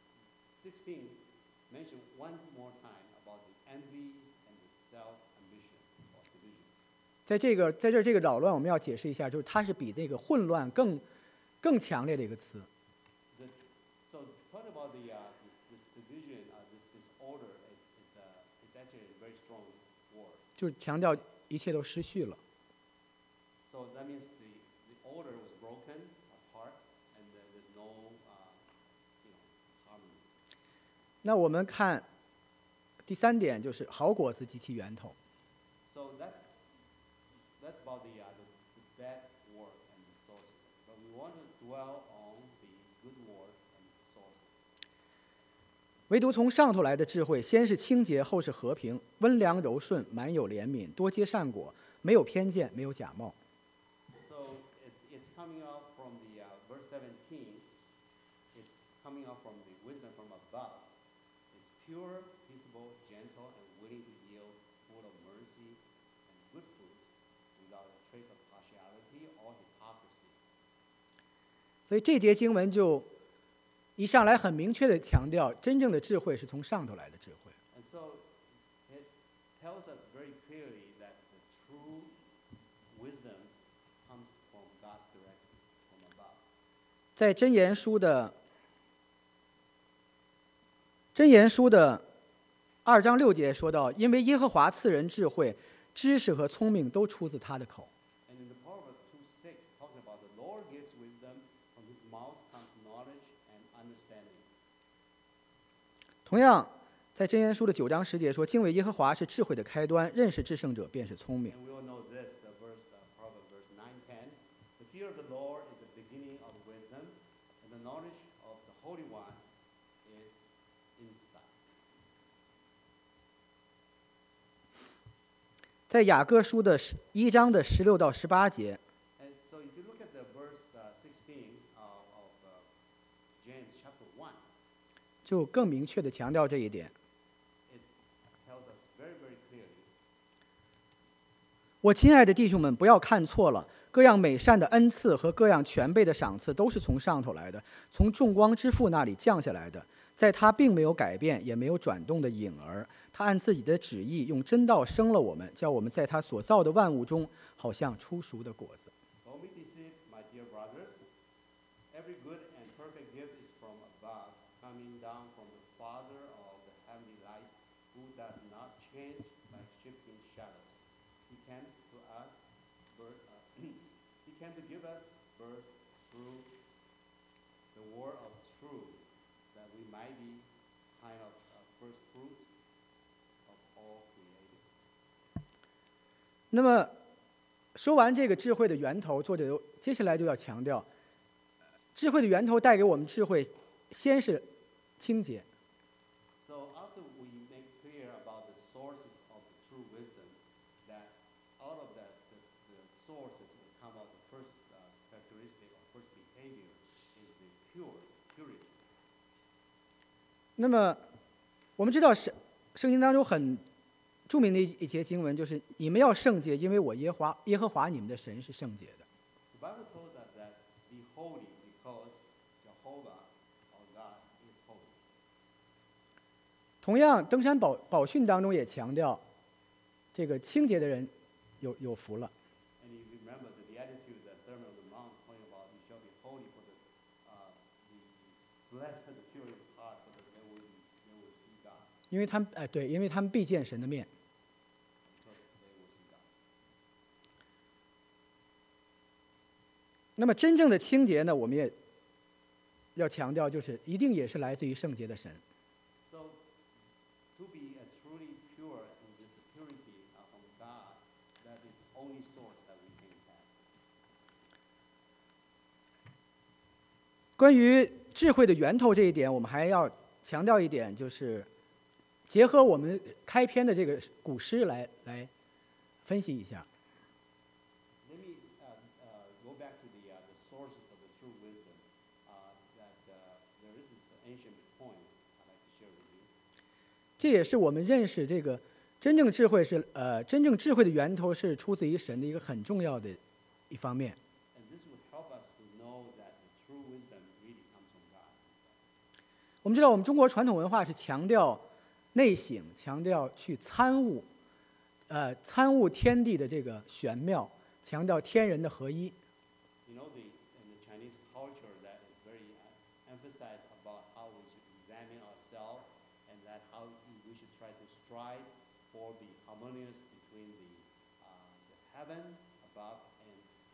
sixteen mention one more time about the envies and the self-ambition or division. 在这个在这儿这个扰乱，我们要解释一下，就是它是比那个混乱更更强烈的一个词。 The, so talk about the uh, this, this division, uh, this disorder. It's it's, uh, it's actually a very strong word. 就是强调一切都失序了。 So that means the, the order was broken apart, and then there's no uh, you know harmony. 那我们看第三点，就是好果子及其源头。 So that's that's about the, uh, the, the bad word and the sources. But we want to dwell on the good word and the sources. 唯独从上头来的智慧，先是清洁，后是和平，温良柔顺，满有怜悯，多结善果，没有偏见，没有假冒。 So it, it's coming out from the uh, verse seventeen. It's coming out from the wisdom from above. It's pure, peaceable, gentle, and willing to yield, full of mercy and good fruit, without a trace of partiality or hypocrisy. 所以这节经文就一上来很明确的强调，真正的智慧是从上头来的智慧。 And so it tells us very clearly that the true wisdom comes from God directly, from above. 在箴言书的箴言书的二章六节说到，因为耶和华赐人智慧，知识和聪明都出自他的口。 And in the Proverbs two six, talking about the Lord gives wisdom, from his mouth comes knowledge and understanding. 同样，在箴言书的九章十节说，敬畏耶和华是智慧的开端，认识至圣者便是聪明。 And we all know this, the verse, uh, Proverbs verse nine ten. The fear of the Lord is the beginning of wisdom, and the knowledge of the Holy One is insight. 在雅各书的十一章的十六到十八节， And so if you look at the verse uh, sixteen of, of uh, James chapter one, 就更明确的强调这一点。 it tells us very, very clearly. 我亲爱的弟兄们，不要看错了，各样美善的恩赐和各样全备的赏赐都是从上头来的，从众光之父那里降下来的。在他并没有改变，也没有转动的影儿。他按自己的旨意，用真道生了我们，叫我们在他所造的万物中，好像初熟的果子。 Don't be deceived, my dear brothers. Every good and perfect gift is from above, coming down from the Father of the heavenly light, who does not change like shifting shadows. He came to us, birth, uh, he came to give us birth through the word of truth, that we might be kind of uh, first fruits of all created. 那么，说完这个智慧的源头，作者又接下来就要强调，智慧的源头带给我们智慧，先是清洁。 So after we make clear about the sources of the true wisdom, that out of that the, the sources will come out the first uh, characteristic or first behavior is the pure purity. 那么，我们知道圣圣经当中很著名的一节经文，就是你们要圣洁，因为我耶和华耶和华你们的神是圣洁的。 The Bible tells us that be holy because Jehovah our God is holy. 同样，登山宝宝训当中也强调，这个清洁的人有有福了。 And you remember the beatitude, the Sermon on the Mount, talking about you shall be holy for the, uh, the blessed the pure in heart, for that they will be, they will see God. 因为他们哎对，因为他们必见神的面。 Because they will see God. 那么真正的清洁呢，我们也要强调，就是一定也是来自于圣洁的神。 So, to be uh, truly pure in this purity uh, from God, that is only source that we can have. 关于智慧的源头这一点，我们还要强调一点，就是结合我们开篇的这个古诗来来分析一下。 Let me uh, uh, go back to the, uh, the sources of the true wisdom. Uh, that uh, there is this ancient point I'd like to share with you. 这也是我们认识这个真正智慧是呃真正智慧的源头是出自于神的一个很重要的一方面。 And this will help us to know that the true wisdom really comes from God. 我们知道，我们中国传统文化是强调内省，强调去参悟，呃参悟天地的这个玄妙，强调天人的合一。 You know, the, in the Chinese culture, that is very uh, emphasized about how we should examine ourselves and that how we should try to strive for the harmonious between the, uh, the heaven above and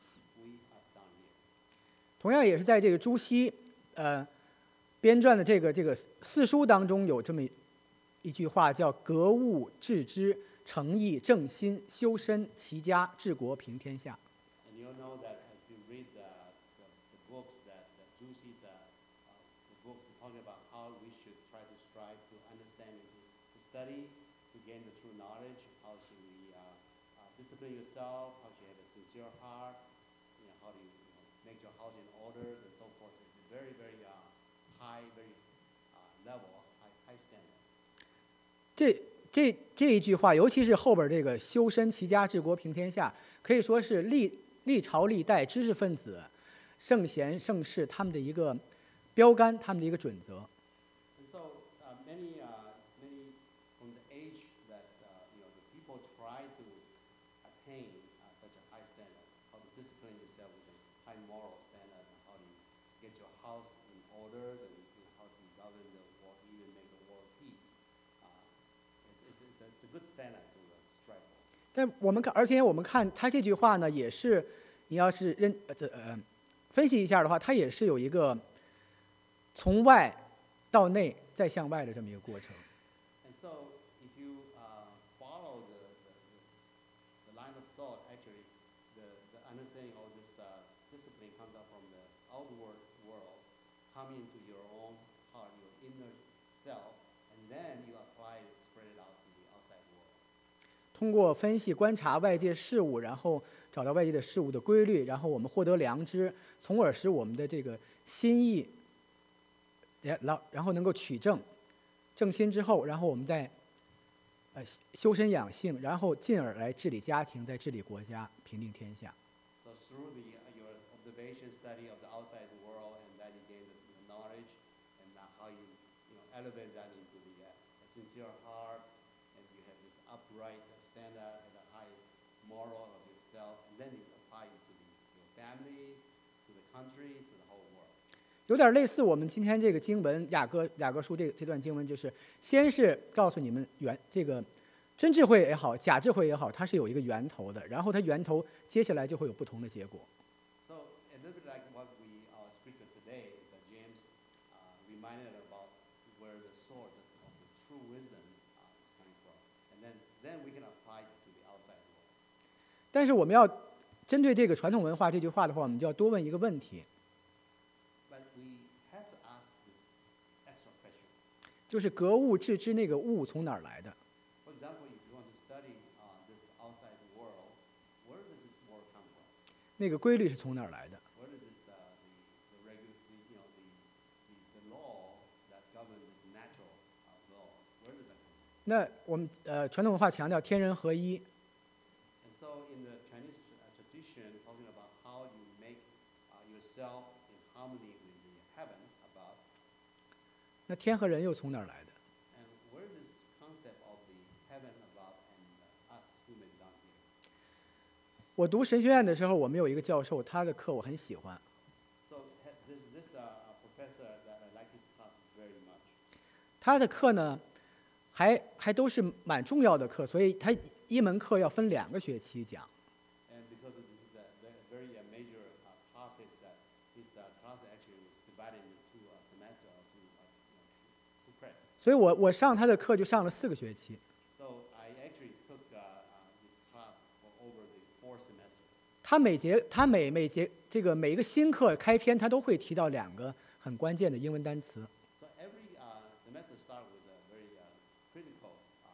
we us down here. 同样也是在这个朱熹呃编撰的这个这个四书当中有这么一句话，叫“格物致知，诚意正心，修身齐家，治国平天下”。 And you'll know that as you read the, the, the books that, that Juicy's, uh, uh, the books talking about how we should try to strive to understand and to, to study, to gain the true knowledge, how should we uh, uh, discipline yourself, how should you have a sincere heart, you know, how do you, you know, make your house in order and so forth. It's a very, very uh, high, very uh, level, high, high standard. 这这这一句话，尤其是后边这个“修身齐家治国平天下”，可以说是历历朝历代知识分子、圣贤圣士他们的一个标杆，他们的一个准则。 And so uh, many, uh, many from the age that uh, you know the people try to attain uh, such a high standard, how to discipline yourself with a high moral standard, and how to get your house in orders, and you know, how to govern the world, even make the world peace. Uh, it's, it's, it's, a, it's a good standard to uh, strive for. 但我们看，而且我们看他这句话呢，也是你要是认呃呃分析一下的话，它也是有一个从外到内再向外的这么一个过程。 And so, if you uh, follow the, the, the line of thought, actually, the, the understanding of this uh, discipline comes up from the outward world, coming into your own heart, your inner self, and then you apply it, spread it out to the outside world. 通过分析、观察外界事物，然后找到外界的事物的规律，然后我们获得良知，从而使我们的这个心意，然然然后能够取正，正心之后，然后我们再呃修身养性，然后进而来治理家庭，再治理国家，平定天下。 So through the, uh, your observation, study of the outside world, and then you gain the, the knowledge, and uh, how you, you know, elevate that into the uh, a sincere heart, and you have this upright standard and a high moral of yourself, and then you apply it to the, your family, to the country, to the whole world. 有点类似我们今天这个经文雅各雅各书这这段经文，就是先是告诉你们原这个真智慧也好，假智慧也好，它是有一个源头的，然后它源头接下来就会有不同的结果。 So a little bit like what we our scripture today, that James uh, reminded about where the source of the true wisdom uh, is coming from, and then then we can apply it to the outside world. 但是我们要针对这个传统文化这句话的话，我们就要多问一个问题， But we have to ask this extra question. 就是格物致知那个物从哪儿来的？ For example, if you want to study uh, this outside world, where does this world come from? 那个规律是从哪儿来的？ Where does this, uh, the, the regular, the, you know, the, the, the law that governs this natural uh, law, where does that come from? 那我们呃传统文化强调天人合一， And so in the Chinese uh, tradition, talking about how you make uh, yourself in harmony with the heaven above, 那天和人又从哪儿来的？ and where this concept of the heaven above and uh, us human down here. 我读神学院的时候，我们有一个教授，他的课我很喜欢。 So ha- there's this uh, professor that I like his class very much. 他的课呢，还还都是蛮重要的课，所以他一门课要分两个学期讲。 And because of these uh, ve- very uh, major uh, topics, that his uh, class actually was divided into two uh, semester or two, uh, you know, two credits. 所以我我上他的课就上了四个学期。 So I actually took uh, uh, his class for over the four semesters. 他每节他每每节这个每一个新课开篇，他都会提到两个很关键的英文单词。 So every uh, semester start with a very uh, critical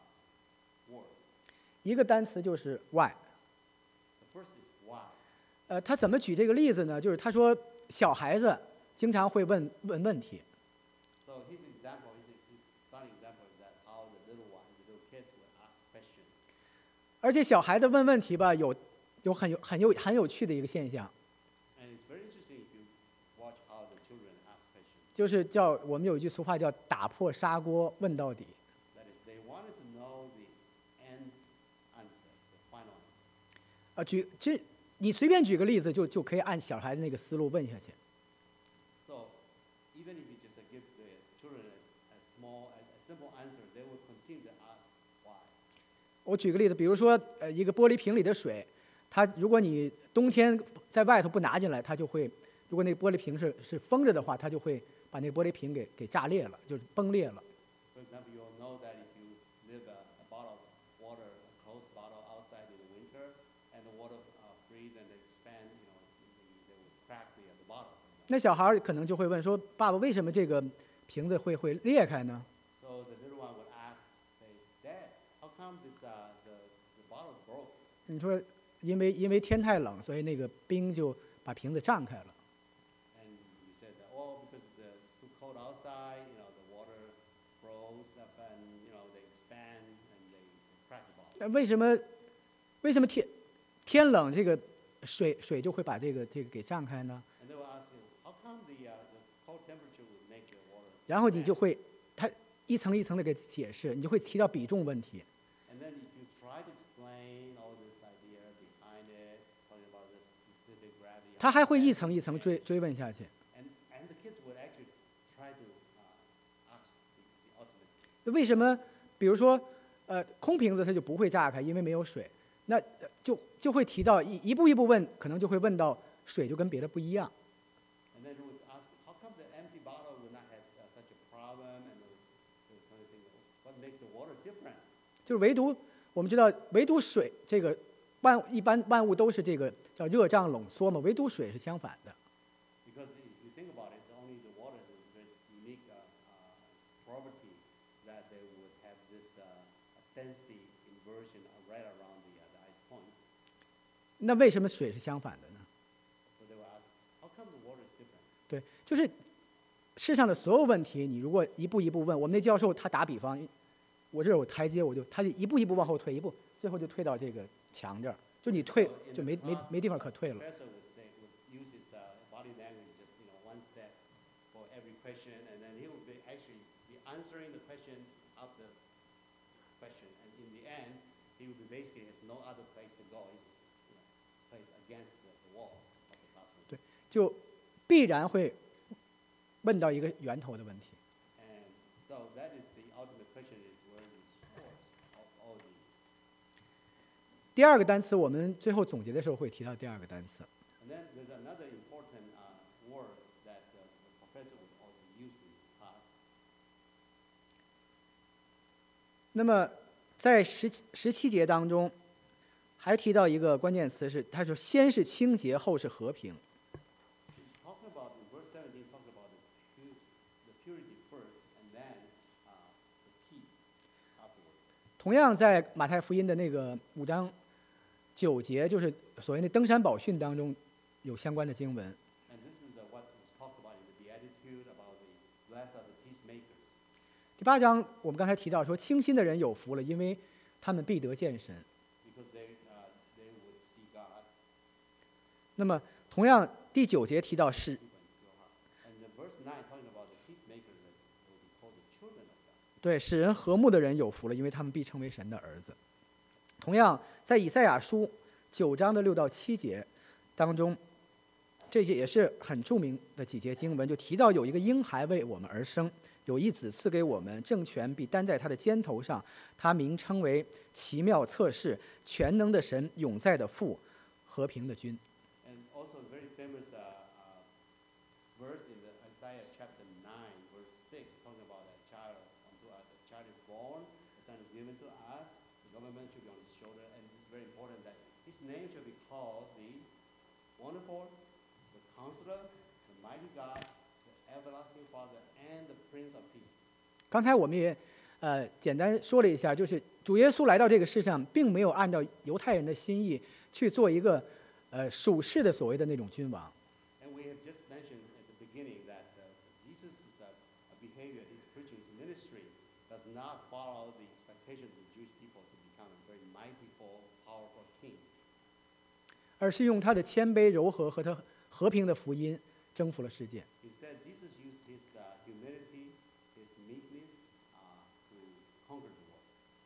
uh, word. 一个单词就是 why。 The first is why. 呃，他怎么举这个例子呢？就是他说小孩子经常会问问问题， So his example, his, his starting example is that how the little one, the little kids would ask questions. 而且小孩子问问题吧，有有很有很有很有趣的一个现象， And it's very interesting if you watch how the children ask questions. 就是叫我们有一句俗话叫打破砂锅问到底。 That is, they wanted to know the end answer, the final answer. 啊，举这你随便举个例子就就可以按小孩子那个思路问下去。 So even if you just uh, give the children a, a small, a, a simple answer, they will continue to ask why. 我举个例子，比如说呃一个玻璃瓶里的水，它如果你冬天在外头不拿进来，它就会，如果那个玻璃瓶是是封着的话，它就会把那个玻璃瓶给给炸裂了，就是崩裂了。 For example, you'll know that if you leave a, a bottle of water, a closed bottle outside in the winter, and the water uh, freeze and expand, you know, they, they will crack the, uh, the bottle. 那小孩儿可能就会问说：“爸爸，为什么这个瓶子会会裂开呢 So the little one would ask, say, Dad, how come this, uh, the, the bottle broke?？” 你说，因为因为天太冷，所以那个冰就把瓶子胀开了。 And you said, that, oh, because the, it's too cold outside, you know, the water froze up and, you know, they expand and they, they crack the bottle. 那为什么为什么天天冷这个水水就会把这个这个给胀开呢？ And they will ask you, how come the, uh, the cold temperature would make the water 然后你就 expand? 会他一层一层的给解释，你就会提到比重问题。 And then if you try to explain all this idea behind it, talking about the specific gravity, 他还会 how 一 it 层一层 expands, 追追问下去。 and, and the kids would actually try to uh, ask the, the ultimate. 那为什么？比如说，呃，空瓶子它就不会炸开，因为没有水。那呃就就会提到一一步一步问，可能就会问到水就跟别的不一样。 And then they would ask, how come the empty bottle would not have uh, such a problem? And those, those kind of things. What makes the water different? 就是唯独我们知道，唯独水这个万一般万物都是这个叫热胀冷缩嘛，唯独水是相反的。 Because if you think about it, only the water has this unique uh, uh, property that they would have this uh, density inversion right around the, uh, the ice point. 那为什么水是相反的呢？ So they will ask, how come the water is different? 对，就是世上的所有问题，你如果一步一步问，我们那教授他打比方，我这儿有台阶，我就他就一步一步往后退一步，最后就退到这个墙这儿，就你退 So in 就 the 没没 class, 没地方可退了。 Professor would say, would use his uh, body language, just you know, one step for every question, and then he would be actually be answering the questions of the question, and in the end, he would be basically has no other place to go. He's just you know, placed against the, the wall of the classroom. 对，就必然会问到一个源头的问题。 And so that is the ultimate question: is where is the source of all these 第二个单词，我们最后总结的时候会提到第二个单词。 And then there's another important uh, word that uh, the professor would also use in his class. 那么在十十七节当中，还提到一个关键词是，他说先是清洁，后是和平。 He's talking about in verse seventeen, talking about the, pu- the purity first, and then uh, the peace afterwards. 同样在马太福音的那个五章九节，就是所谓的登山宝训当中有相关的经文。 And this is the, what was talked about in the Beatitude about the blessed are the peacemakers. 第八章我们刚才提到说，清心的人有福了，因为他们必得见神。 Because they, uh, they would see God 那么同样第九节提到是 deep into your heart. And the verse nine talking about the peacemakers that will be called the children of God. 对使人和睦的人有福了，因为他们必称为神的儿子。同样在以赛亚书九章的六到七节当中，这些也是很著名的几节经文，就提到有一个婴孩为我们而生，有一子赐给我们，政权必担在他的肩头上，他名称为奇妙测试、全能的神、永在的父、和平的君。 And also a very famous uh, uh, verse in the Isaiah chapter nine, verse six, talking about a child unto us. A child is born, a son is given to us, the government should be on his shoulder, and it's very important that his name shall be called the Wonderful, the Counselor, the Mighty God, the Everlasting Father, and the Prince of Peace. 刚才我们也呃简单说了一下，就是主耶稣来到这个世上，并没有按照犹太人的心意去做一个呃属世的所谓的那种君王。 And we have just mentioned at the beginning that uh, Jesus' uh, behavior, his preaching, his ministry does not follow the expectations of the Jewish people to become a very mighty, powerful king. 而是用他的谦卑、柔和和他和平的福音征服了世界。 Instead, Jesus used his uh, humility, his meekness uh, to conquer the world.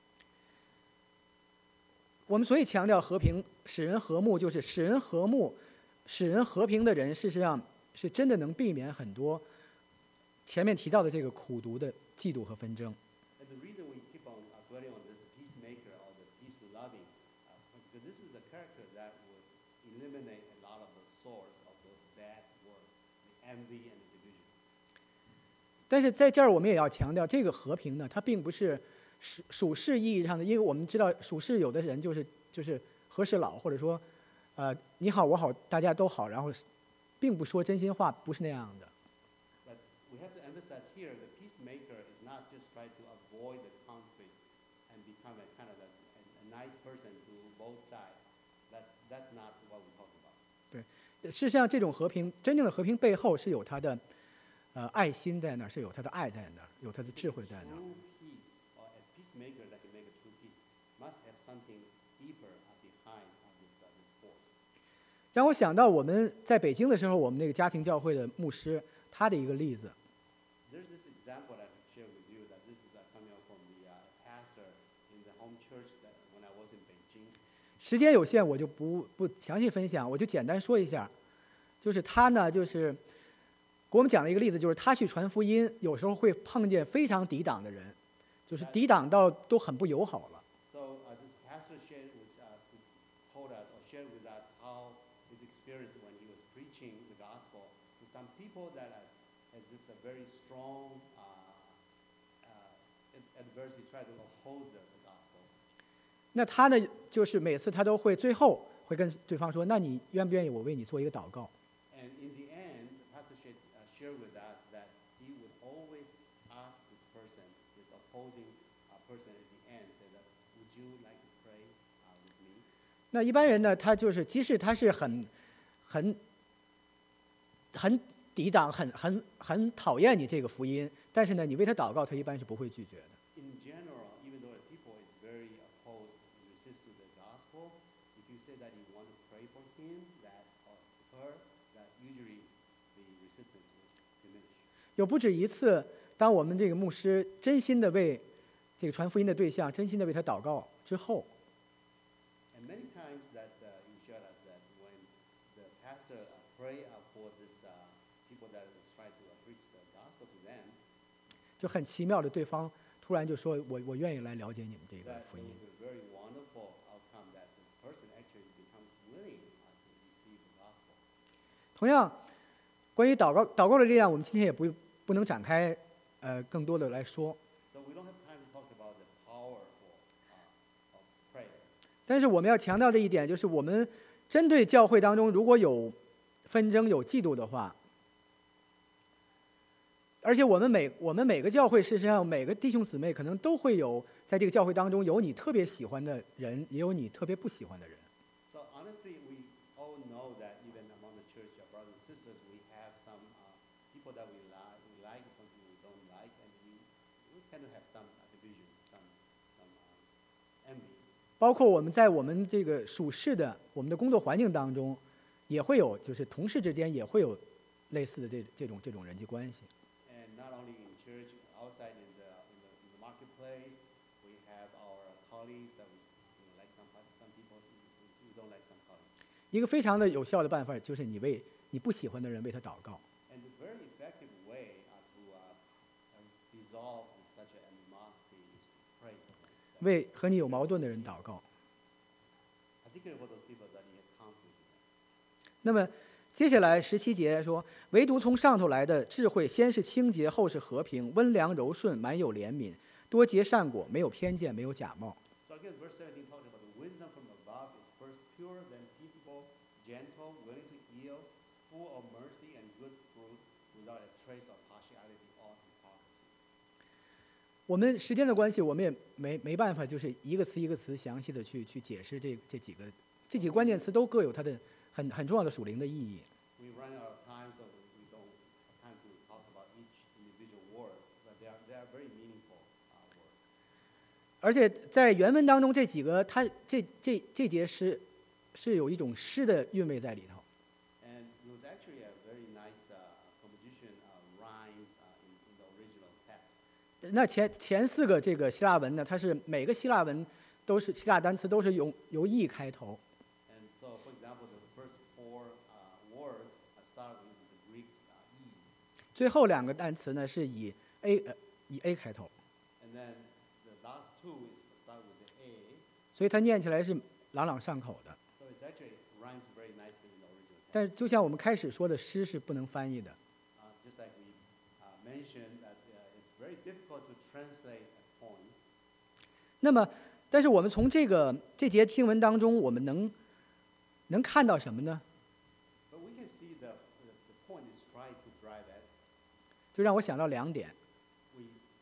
我们所以强调和平，使人和睦，就是使人和睦、使人和平的人，事实上是真的能避免很多前面提到的这个苦毒的嫉妒和纷争。 And the reason we keep on uh, dwelling on this peacemaker or the peace-loving, uh, because this is the character that would eliminate a lot of the source of those bad words, the envy and the division. 但是在这儿我们也要强调，这个和平呢，它并不是属属世意义上的，因为我们知道属世有的人就是就是和事佬，或者说，呃，你好我好大家都好，然后并不说真心话，不是那样的。 But we have to emphasize here the peacemaker is not just trying to avoid the conflict and become a kind of a, a, a nice person to both sides. That's, that's not what we're talking about. 事实上，这种和平，真正的和平背后是有他的，呃，爱心在那儿，是有他的爱在那儿，有他的智慧在那儿。 True peace, or a peacemaker that can make a true peace, must have something deeper uh, behind uh, this, uh, this force. 让我想到我们在北京的时候，我们那个家庭教会的牧师他的一个例子。 There's this example that I could share with you that this is uh, coming out from the uh, pastor in the home church that when I was in Beijing. 时间有限，我就不不详细分享，我就简单说一下。就是他呢，就是给我们讲了一个例子，就是他去传福音，有时候会碰见非常抵挡的人，就是抵挡到都很不友好了。 So uh, this pastor shared with, uh, told us or shared with us how his experience when he was preaching the gospel to some people that has, has this uh, very strong uh, uh, adversity, try to oppose the, the gospel. 那他呢，就是每次他都会最后会跟对方说：“那你愿不愿意我为你做一个祷告 And in the end, the pastor shared, uh, shared with us that he would always ask this person, this opposing uh, person at the end, say that, would you like to pray uh, with me?？” 那一般人呢，他就是即使他是很、很、很抵挡、很、很、很讨厌你这个福音，但是呢，你为他祷告，他一般是不会拒绝的。 In general, even though the people is very opposed, resist to the gospel, if you say that you want to pray for him, that or her, that usually the resistance will diminish. 有不止一次，当我们这个牧师真心的为这个传福音的对象，真心的为他祷告之后， And many times that uh, you shared us that when the pastor uh, pray uh, for this uh, people that was trying to uh, preach the gospel to them, 就很奇妙的，对方突然就说：“我我愿意来了解你们这个 that 福 it 音。 was a very wonderful outcome that this 同样，关于祷告祷告的力量，我们今天也不不能展开呃更多的来说。 So we don't have time to talk about the power for, uh, of prayer. 但是我们要强调的一点就是，我们针对教会当中如果有纷争、有嫉妒的话，而且我们每我们每个教会，事实上每个弟兄姊妹可能都会有在这个教会当中有你特别喜欢的人，也有你特别不喜欢的人。 So honestly, we all know that even among the church, our brothers and sisters, we have some uh, people that we like, we like, some people we don't like, and we, we tend to have some uh, division, some, some um, envy. 包括我们在我们这个属事的我们的工作环境当中，也会有，就是同事之间也会有类似的这这种这种人际关系。 And not only in church, outside in the, in the, in the marketplace, we have our colleagues that we you know, like some, some people, we don't like some colleagues. 一个非常的有效的办法就是你为你不喜欢的人为他祷告。 And a very effective way uh, to uh, uh, resolve such an animosity is to pray for them. 为和你有矛盾的人祷告。 Particularly for those people that you have conflict with. 那么接下来十七节说，唯独从上头来的智慧，先是清洁，后是和平，温良柔顺，满有怜悯，多结善果，没有偏见，没有假冒。 So again, verse seventeen talks about the wisdom from above is first pure, then peaceable, gentle, willing to yield, full of mercy and good fruit, without a trace of partiality or hypocrisy. 我们时间的关系，我们也没没办法，就是一个词一个词详细的去去解释这这几个这几个关键词都各有它的很很重要的属灵的意义。 We run out of time, so we don't have time to talk about each individual word, but they are, they are very meaningful uh, words. 而且在原文当中，这几个它这这这节诗是有一种诗的韵味在里头。 And it was actually a very nice uh, composition of rhymes uh, in, in the original text. 那前前四个这个希腊文呢，它是每个希腊文都是希腊单词都是用由 e 开头。 And so, for example, the first four uh, words uh, start with the Greek uh, E, 最后两个单词呢是以 a 呃以 a 开头， and then the last two is start with the A. 所以它念起来是朗朗上口的。 So it's actually rhymes very nicely in the original text. 但是就像我们开始说的，诗是不能翻译的。 Uh, just like we uh, mentioned that uh, it's very difficult to translate a poem. 那么，但是我们从这个这节经文当中，我们能能看到什么呢？ But we can see the, the, the point is trying to drive at. 就让我想到两点。 We,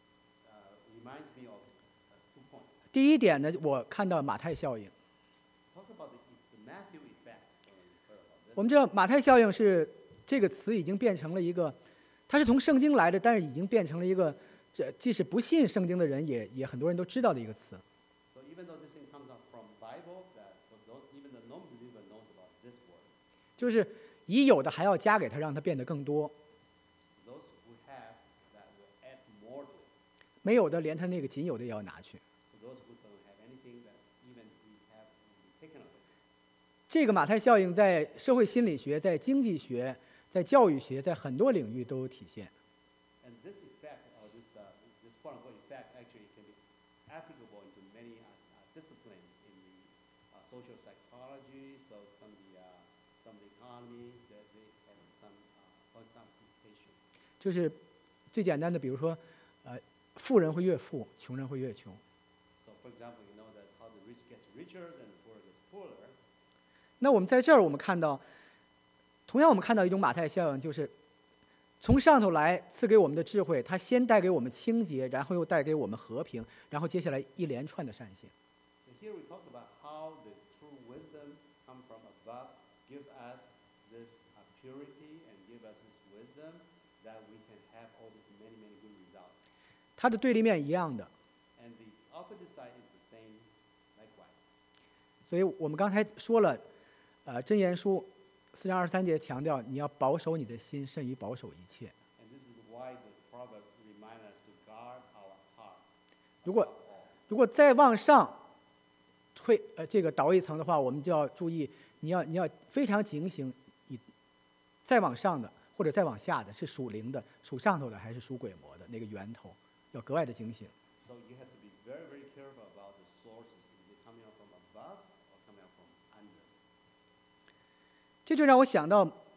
uh, reminds me of uh, two points. 第一点呢，我看到马太效应。 Talk about the, the Matthew effect. I don't know if you've heard about this. 我们知道马太效应是这个词已经变成了一个，它是从圣经来的，但是已经变成了一个，这即使不信圣经的人也也很多人都知道的一个词。 So even though this thing comes out from Bible, that for those, even the non-believer knows about this word. 就是已有的还要加给它，让它变得更多； Those who have that will add more to it. 没有的连它那个仅有的也要拿去。 For those who don't have anything, that even we have will be taken away. 这个马太效应在社会心理学、在经济学、在教育学，在很多领域都有体现。 And this effect, or this uh, this quote unquote effect, actually can be applicable into many uh, uh, disciplines in the uh, social psychology. So some of the uh, some of the economy, that they have some uh, for some application. 就是最简单的，比如说，呃，富人会越富，穷人会越穷。 So for example, you know that how the rich gets richer and the poor gets poorer. 那我们在这儿，我们看到，同样我们看到一种马太效应，就是从上头来赐给我们的智慧，它先带给我们清洁，然后又带给我们和平，然后接下来一连串的善行。 So here we talk about how the true wisdom come from above, give us this uh, purity and give us this wisdom that we can have all these many, many good results. 它的对立面一样的， And the opposite side is the same likewise. 所以我们刚才说了，呃，箴言书四章二十三节强调你要保守你的心，胜于保守一切。 And this is why the proverb remind us to guard our heart. 如果 above all. 如果再往上推呃这个倒一层的话，我们就要注意，你要你要非常警醒，你再往上的或者再往下的是属灵的、属上头的还是属鬼魔的那个源头，要格外的警醒。 So you have to be very, very careful about the sources. Is it coming out from above or coming out from under? 这就让我想到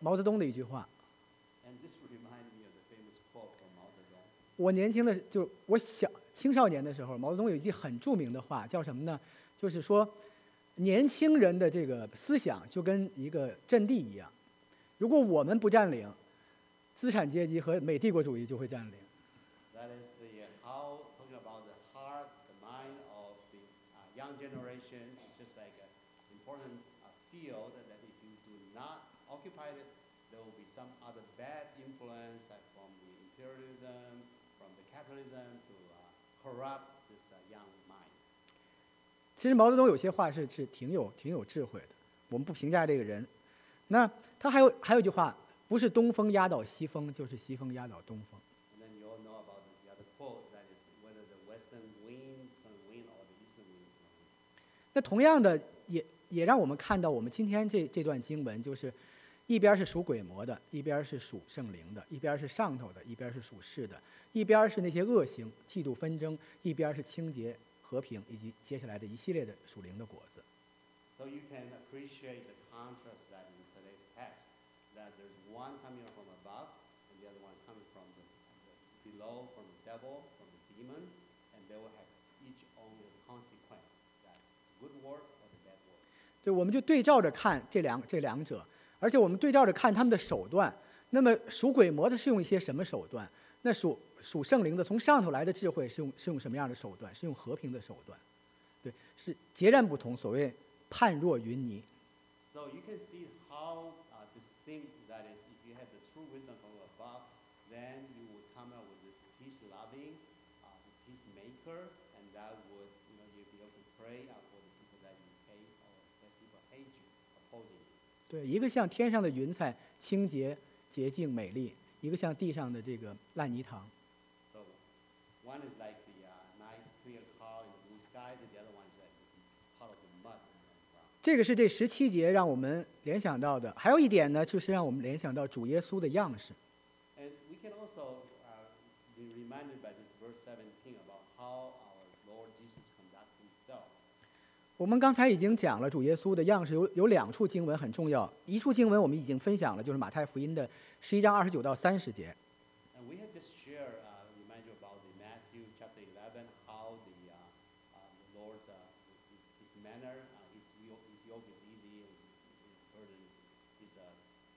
毛泽东的一句话。 And this reminds me of the famous quote from Mao Zedong. 我年轻的就是我小青少年的时候，毛泽东有一句很著名的话，叫什么呢？就是说，年轻人的这个思想就跟一个阵地一样，如果我们不占领，资产阶级和美帝国主义就会占领。 That is the uh, how talking about the heart, the mind of the uh, young generation. It's just like an important uh, field that if you do not occupy it, there will be some other bad influence like from the imperialism, from the capitalism to uh, corrupt this uh, young mind. 其实毛泽东有些话是是挺有挺有智慧的，我们不评价这个人。那他还有还有一句话，不是东风压倒西风，就是西风压倒东风。 And then you all know about the, the other quote that is whether the western wind is going to win or the eastern wind is going to win. 那同样的也也让我们看到，我们今天这这段经文就是一边是属鬼魔的，一边是属圣灵的，一边是上头的，一边是属世的，一边是那些恶行、嫉妒、纷争，一边是清洁、和平，以及接下来的一系列的属灵的果子。 So you can appreciate the contrast that in today's text, that there's one coming from above and the other one coming from the, the below, from the devil, from the demon, and they will have each own consequence, that good word or the bad word. 对，我们就对照着看这两这两者，而且我们对照着看他们的手段。那么属鬼魔的是用一些什么手段？那属属圣灵的，从上头来的智慧是用是用什么样的手段？是用和平的手段，对，是截然不同。所谓判若云泥。 So you can see how uh, distinct that is. If you have the true wisdom from above, then you would come out with this peace-loving, uh, peacemaker, and that would, you know, you'll be able to pray uh, for the people that you hate or that people hate you, opposing you. 对，一个像天上的云彩，清洁、洁净、美丽；一个像地上的这个烂泥塘。 So one is like the uh, nice clear cloud in the blue skies, and the other one is like this pot of the mud in the ground. 这个是这十七节让我们联想到的。还有一点呢，就是让我们联想到主耶稣的样式。 And we can also uh, be reminded by this verse seventeen about how our Lord Jesus conducts himself. 我们刚才已经讲了主耶稣的样式，有有两处经文很重要。一处经文我们已经分享了，就是马太福音的十一章二十九到三十节。 And we have just shared, uh, remind you about the Matthew chapter eleven, how the, uh, uh, the Lord's uh, his, his manner, uh, his, yoke, his yoke is easy, and his, his burden is his, uh,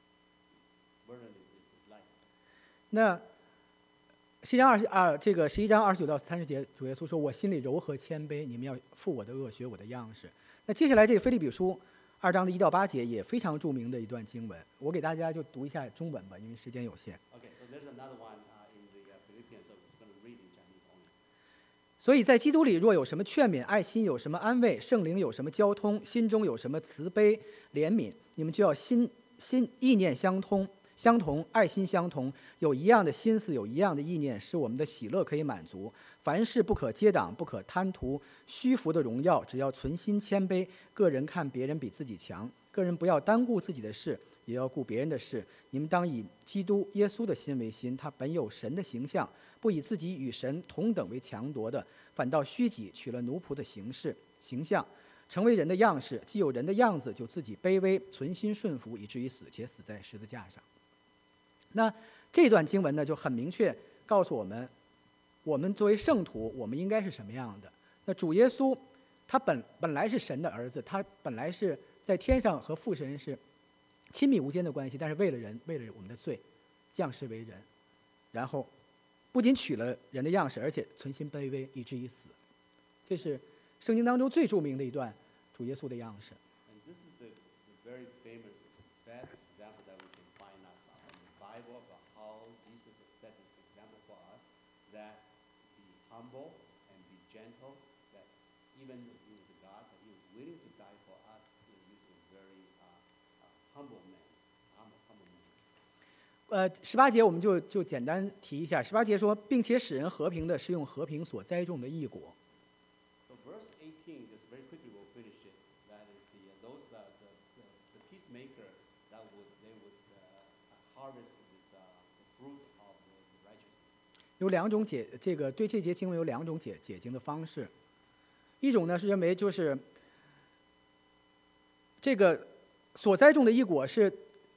burden is, is light. 那十一章二十二这个十一章二十九到三十节，主耶稣说：“我心里柔和谦卑，你们要负我的恶，学我的样式。”那接下来这个腓立比书二章的一到八节也非常著名的一段经文，我给大家就读一下中文吧，因为时间有限。 Okay, so there's another one uh, in the uh, Philippians, so I'm just going to read in Chinese only. 所以在基督里，若有什么劝勉、爱心有什么安慰，圣灵有什么交通，心中有什么慈悲、怜悯，你们就要心心意念相通。相同，爱心相同，有一样的心思，有一样的意念，使我们的喜乐可以满足。凡事不可结党，不可贪图虚浮的荣耀，只要存心谦卑，个人看别人比自己强，个人不要单顾自己的事，也要顾别人的事。你们当以基督耶稣的心为心，他本有神的形象，不以自己与神同等为强夺的，反倒虚己，取了奴仆的形式形象。成为人的样式，既有人的样子，就自己卑微，存心顺服，以至于死，且死在十字架上。那这段经文呢，就很明确告诉我们，我们作为圣徒，我们应该是什么样的。那主耶稣，他本本来是神的儿子，他本来是在天上和父神是亲密无间的关系，但是为了人，为了我们的罪，降世为人，然后不仅取了人的样式，而且存心卑微，以至于死。这是圣经当中最著名的一段主耶稣的样式。 And this is the, the very famous, best example that we can find out in the Bible about how Jesus has set this example for us, that be humble and be gentle, that even though he was a God, that he was willing to die for us, you know, using a very uh, uh, humble man, humble, humble man. 呃，十八节我们就就简单提一下。十八节说，并且使人和平的是用和平所栽种的异果。 So verse eighteen, just very quickly we'll finish it. That is the uh, those uh, the, the the peacemaker that would they would uh, harvest this uh, the fruit of the, the righteousness. 有两种解，这个对这节经文有两种解解经的方式。一种呢是认为就是这个所栽种的异果是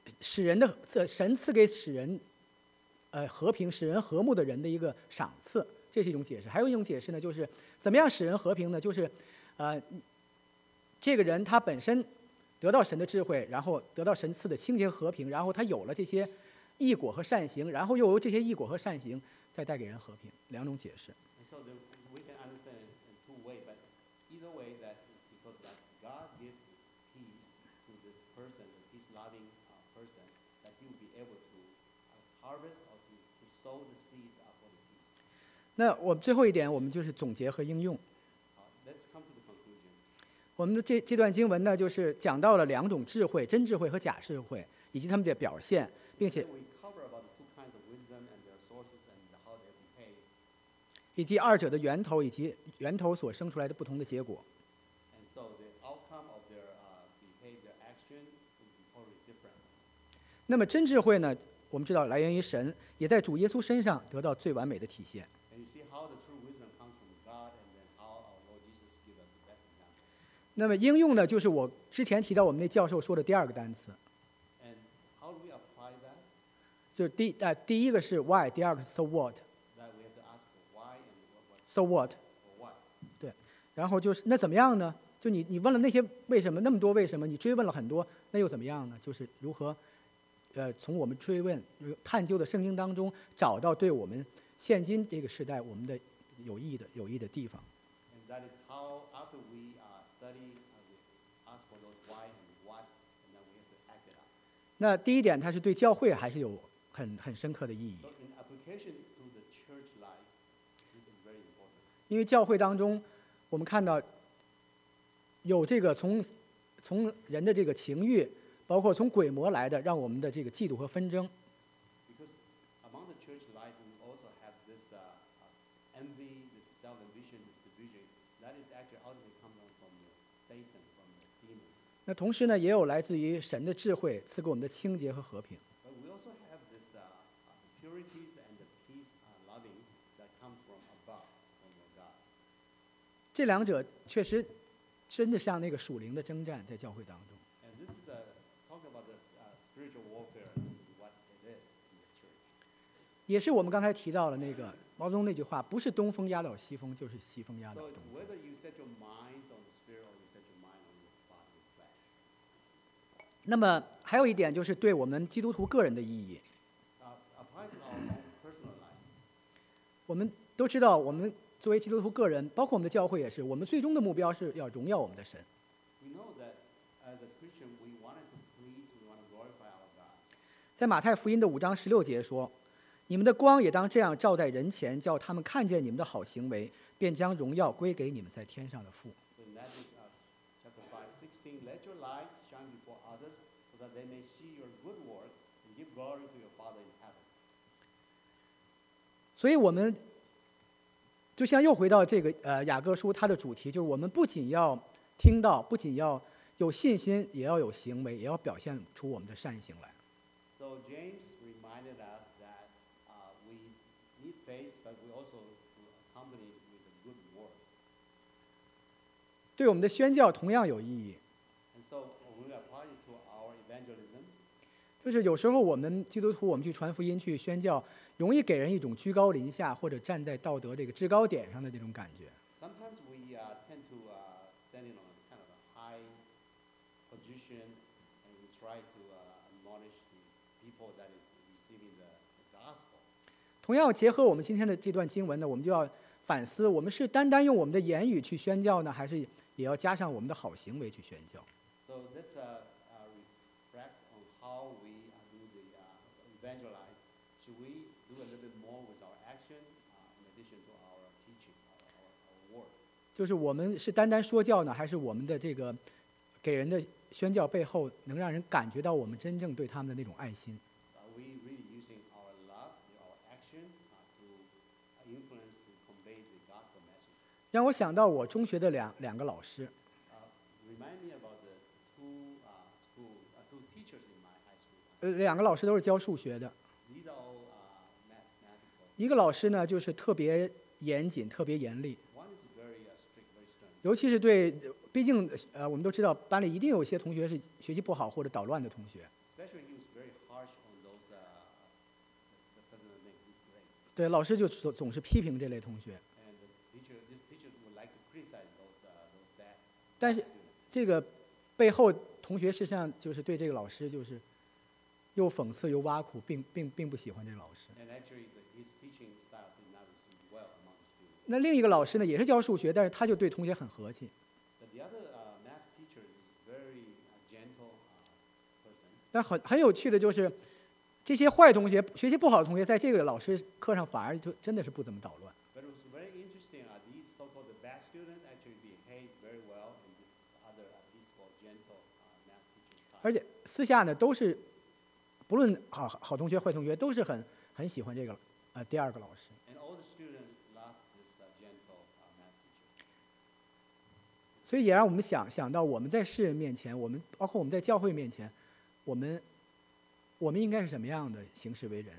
使人的呃神赐给使人呃和平、使人和睦的人的一个赏赐，这是一种解释。还有一种解释呢，就是怎么样使人和平呢？就是呃这个人他本身得到神的智慧，然后得到神赐的清洁和平，然后他有了这些义果和善行，然后又由这些义果和善行再带给人和平，两种解释。 And so the, we can understand it in two ways, but either way, that is because that God gives this peace to this person, this peace-loving uh, person, that he will be able to uh, harvest or to, to sow the seed uh, for the peace. 那我们最后一点，我们就是总结和应用。 Uh, let's come to the conclusion. 我们的这这段经文呢，就是讲到了两种智慧，真智慧和假智慧，以及它们的表现，并且 We cover about the two kinds of wisdom and their sources and how they behave. 以及二者的源头以及源头所生出来的不同的结果。 And so the outcome of their uh, behavior, action will be totally different. 那么真智慧呢，我们知道来源于神，也在主耶稣身上得到最完美的体现。 And you see how the true wisdom comes from God, and then how our Lord Jesus gives us the best example. 那么应用呢，就是我之前提到我们那教授说的第二个单词， And how do we apply that? 就是第呃第一个是 why， 第二个是 so what，so That we have to ask for why and what, what what。 for what. 然后就是那怎么样呢？就你你问了那些为什么那么多为什么，你追问了很多，那又怎么样呢？就是如何，呃，从我们追问、探究的圣经当中，找到对我们现今这个时代我们的有益的有益的地方。 And that is how, after we uh, study, uh, we ask for those why and what, and then we have to act it out. 那第一点，它是对教会还是有很很深刻的意义， So in application to the church life, this is very important. 因为教会当中，我们看到有这个从从人的这个情欲，包括从鬼魔来的，让我们的这个嫉妒和纷争。 Because among the church life, we also have this uh, uh, envy, this self-ambition, this division. That is actually ultimately coming from the Satan, from the demon. 那同时呢，也有来自于神的智慧赐给我们的清洁和和平。 But we also have this uh, uh, purities and the peace uh, loving that comes from above, from your God. 这两者确实真的像那个属灵的征战，在教会当中。 And this is uh, talking about this uh, spiritual warfare. This is what it is in the church. 也是我们刚才提到了那个毛泽东那句话，不是东风压倒西风，就是西风压倒 So 东 it's 风。 whether you set your minds on the spirit or you set your mind on your body and flesh. 那么还有一点就是对我们基督徒个人的意义。 Uh, apply to our own personal life. 我们都知道，我们作为基督徒个人，包括我们的教会也是，我们最终的目标是要荣耀我们的神。 We know that as a Christian, we wanted to please, we want to glorify our God. 在马太福音的五章十六节说：“你们的光也当这样照在人前，叫他们看见你们的好行为，便将荣耀归给你们在天上的父。” So in Matthew uh, chapter five, sixteen, let your light shine before others so that they may see your good work and give glory to your Father in heaven. 所以，我们就像又回到这个呃雅各书它的主题，就是我们不仅要听到，不仅要有信心，也要有行为，也要表现出我们的善行来。 So James reminded us that uh, we need faith, but we also to accompany it with a good work. 对我们的宣教同样有意义。 And so when we apply it to our evangelism, 就是有时候我们基督徒，我们去传福音、去宣教，容易给人一种居高临下或者站在道德这个制高点上的这种感觉。 sometimes we uh, tend to uh, standing on a kind of a high position, and we try to uh, admonish the people that is receiving the, the gospel. 同样，结合我们今天的这段经文呢，我们就要反思：我们是单单用我们的言语去宣教呢，还是也要加上我们的好行为去宣教？ So let's uh, uh, reflect on how we uh, do the uh, evangelize. Should we do a little bit more with our action uh, in addition to our teaching, our, our, our words? 就是我们是单单说教呢，还是我们的这个给人的宣教背后，能让人感觉到我们真正对他们的那种爱心？ Are we really using our love, our action uh, to influence, to convey the gospel message? 让我想到我中学的两两个老师， Uh, remind me about the two uh, school, uh, two teachers in my high school. 呃，两个老师都是教数学的。 These are all uh, mathematical. 一个老师呢，就是特别严谨、特别严厉， One is very uh, strict, very stern. 尤其是对，毕竟呃，我们都知道班里一定有一些同学是学习不好或者捣乱的同学。 Especially he was 对，老师就总总是批评这类同学。 And the teacher, this teacher would like to criticize those, uh, those bad 但是 students. 这个背后，同学事实上就是对这个老师就是又讽刺又挖苦，并并并不喜欢这个老师。 And actually, the, his teaching style did not receive well among the students. 那另一个老师呢，也是教数学，但是他就对同学很和气。 But the other uh, math teacher is very uh, gentle uh, person. 但很很有趣的就是，这些坏同学、学习不好的同学，在这个老师课上反而就真的是不怎么捣乱。 But it was very interesting. Uh, these so-called the bad students actually behaved very well in this other uh, peaceful, gentle uh, math teaching class. 而且私下呢，都是不论好好同学、坏同学，都是很很喜欢这个呃第二个老师。 And all the students loved this uh, gentle uh, math teacher. 所以也让我们想想到，我们在世人面前，我们包括我们在教会面前，我们我们应该是什么样的行事为人？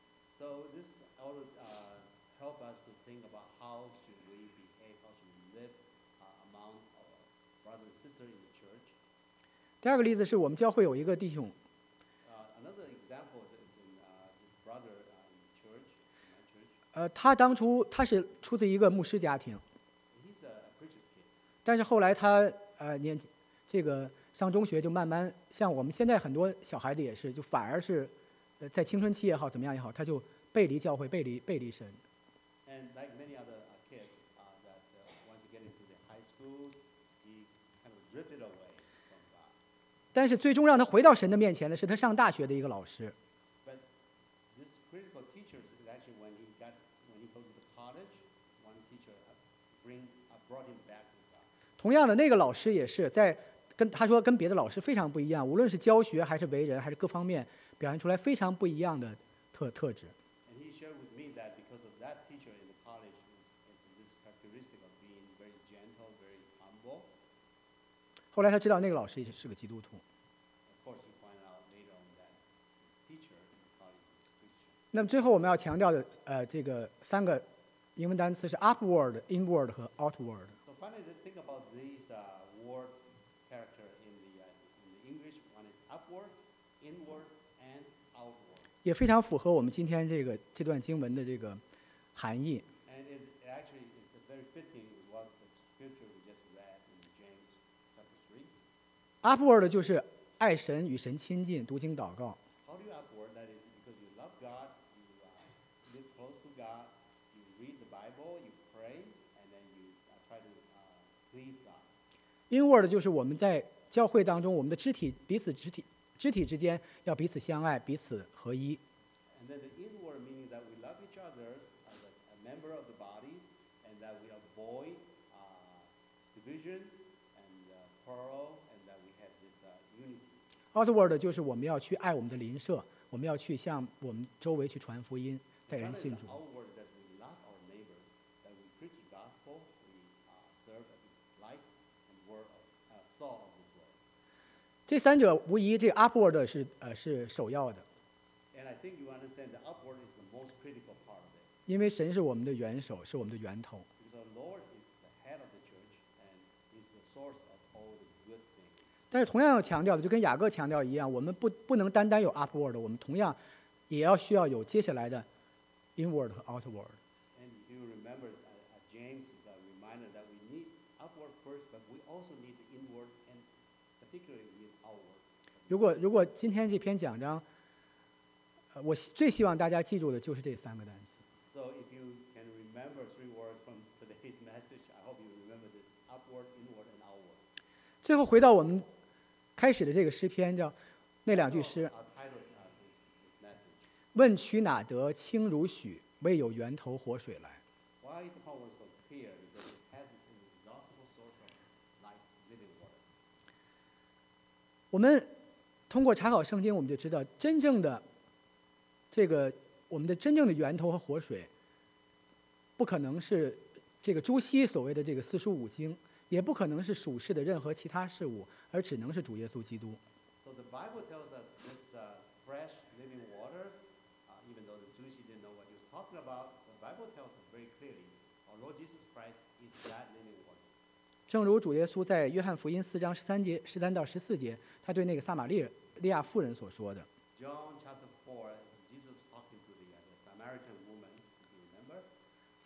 So this all uh, help us to think about how should we behave, how should we live uh, among our brothers and sisters in the church. 第二个例子是我们教会有一个弟兄， Uh, another example is in uh, this brother uh, in the church, in my church. 呃，他当初他是出自一个牧师家庭， He's a, a preacher's kid. 但是后来他呃年纪这个上中学就慢慢像我们现在很多小孩子也是，就反而是呃在青春期也好怎么样也好，他就背离教会，背离背离神。 And like many other uh, kids, uh, that uh, once you get into the high school, he kind of drifted away from God. 但是最终让他回到神的面前的是他上大学的一个老师。 But this critical teacher is actually when he got when he goes to college, one teacher uh, bring uh, brought him back to God. 同样的，那个老师也是在跟他说跟别的老师非常不一样，无论是教学还是为人还是各方面表现出来非常不一样的特特质。 And he shared with me that because of that teacher in the college is, is this characteristic of being very gentle, very humble. 后来他知道那个老师也是个基督徒。 Of course, he pointed out later on that his teacher in the college is a Christian. 那么最后我们要强调的呃这个三个英文单词是 upward、inward 和 outward。 So finally, let's think about these uh, word character in the uh, in the English. One is upward, inward, and outward. 也非常符合我们今天这个这段经文的这个含义。 And it actually is very fitting with what the scripture we just read in James chapter three. upward 就是爱神与神亲近，读经祷告。 How do you upward? That is because you love God, you uh, live close to God, you read the Bible, you pray, and then you uh, try to uh, please God. inward 就是我们在教会当中，我们的肢体彼此肢体肢体之间要彼此相爱，彼此合一。 And then the inward meaning that we love each other as a, a member of the bodies, and that we avoid uh, divisions and uh, quarrel, and that we have this uh, unity. outward 就是我们要去爱我们的邻舍，我们要去向我们周围去传福音，带人 Rather 信 than 主。 outward that we love our neighbors, that we preach the gospel, we uh, serve as light and word of uh, salt of this world. 这三者无疑，这个 upward 是呃是首要的， And I think you understand that upward is the most critical part of it. 因为神是我们的元首，是我们的源头。 Because our Lord is the head of the church and is the source of all the good things. 但是同样要强调的，就跟雅各强调一样，我们不不能单单有 upward，我们同样也要需要有接下来的 inward 和 outward。 And if you remember, uh, uh, James is a reminder that we need upward first, but we also need the inward and particularly we need outward. 如果如果今天这篇讲章，呃，我希最希望大家记住的就是这三个单词。 So if you can remember three words from today's message, I hope you remember this: upward, inward, and outward. 最后回到我们开始的这个诗篇，叫那两句 So 诗 I'll title uh, this, this message: 问取哪得清如许，为有源头活水来。 Why is the power so clear? Because it has this inexhaustible source of life, living water. 我们通过查考圣经，我们就知道，真正的这个我们的真正的源头和活水，不可能是这个朱熹所谓的这个四书五经，也不可能是属世的任何其他事物，而只能是主耶稣基督。 So the Bible tells us this uh, fresh living waters, uh, even though the Jews didn't know what he was talking about, the Bible tells us very clearly, our Lord Jesus Christ is that living water. 正如主耶稣在约翰福音四章十三节、十三到十四节，他对那个撒玛利利亚妇人所说的。 John chapter four, Jesus was talking to the, uh, the Samaritan woman.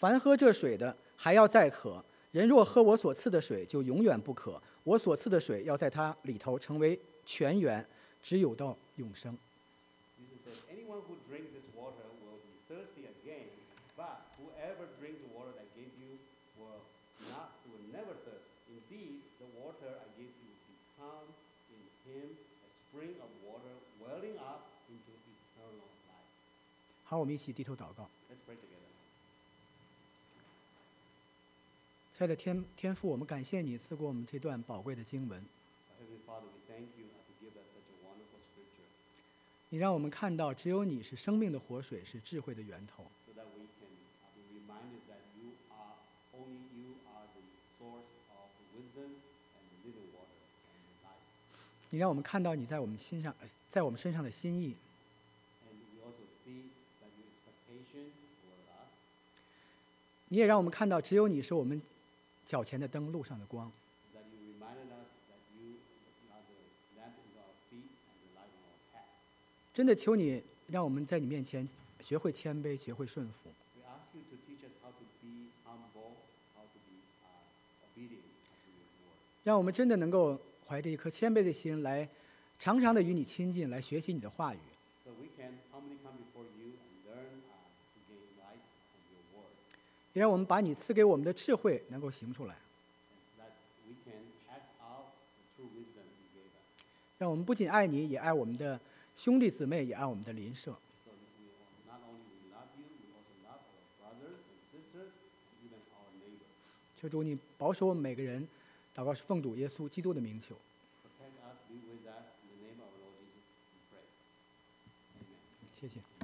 凡喝这水的，还要再渴；人若喝我所赐的水，就永远不渴。我所赐的水要在他里头成为泉源，直有到永生。” Jesus said, anyone who drinks this water will be thirsty again, but whoever drinks the water I give you will not, will never thirst. Indeed, the water I give you will become in him a spring of water welling up into eternal life. 好，我们一起低头祷告。 Let's pray together. 亲爱的天天父，我们感谢你赐给我们这段宝贵的经文， Heavenly Father, we thank you to give us such a wonderful scripture 你让我们看到，只有你是生命的活水，是智慧的源头。 so that we can uh, be reminded that you are, only you are the source of the wisdom and the living water and the life. 你让我们看到你在我们心上，呃在我们身上的心意。 And we also see that your expectation toward us, 你也让我们看到，只有你是我们脚前的灯，路上的光。 that you reminded us that you are the lamp into our feet and the light on our path. 真的求你让我们在你面前学会谦卑，学会顺服， We ask you to teach us how to be humble, how to be uh, obedient to your word. 让我们真的能够怀着一颗谦卑的心来，常常的与你亲近，来学习你的话语。 So we can humbly come before you and learn uh, to gain light from your word. 也让我们把你赐给我们的智慧能够行出来， And that we can act out the true wisdom you gave us. 让我们不仅爱你，也爱我们的兄弟姊妹，也爱我们的邻舍。 So that we will, not only we love you, we also love our brothers and sisters, and even our neighbors. 求主你保守我们每个人，祷告是奉主耶稣基督的名求。 Protect us, be with us, in the name of our Lord Jesus, we pray. Amen. 谢谢。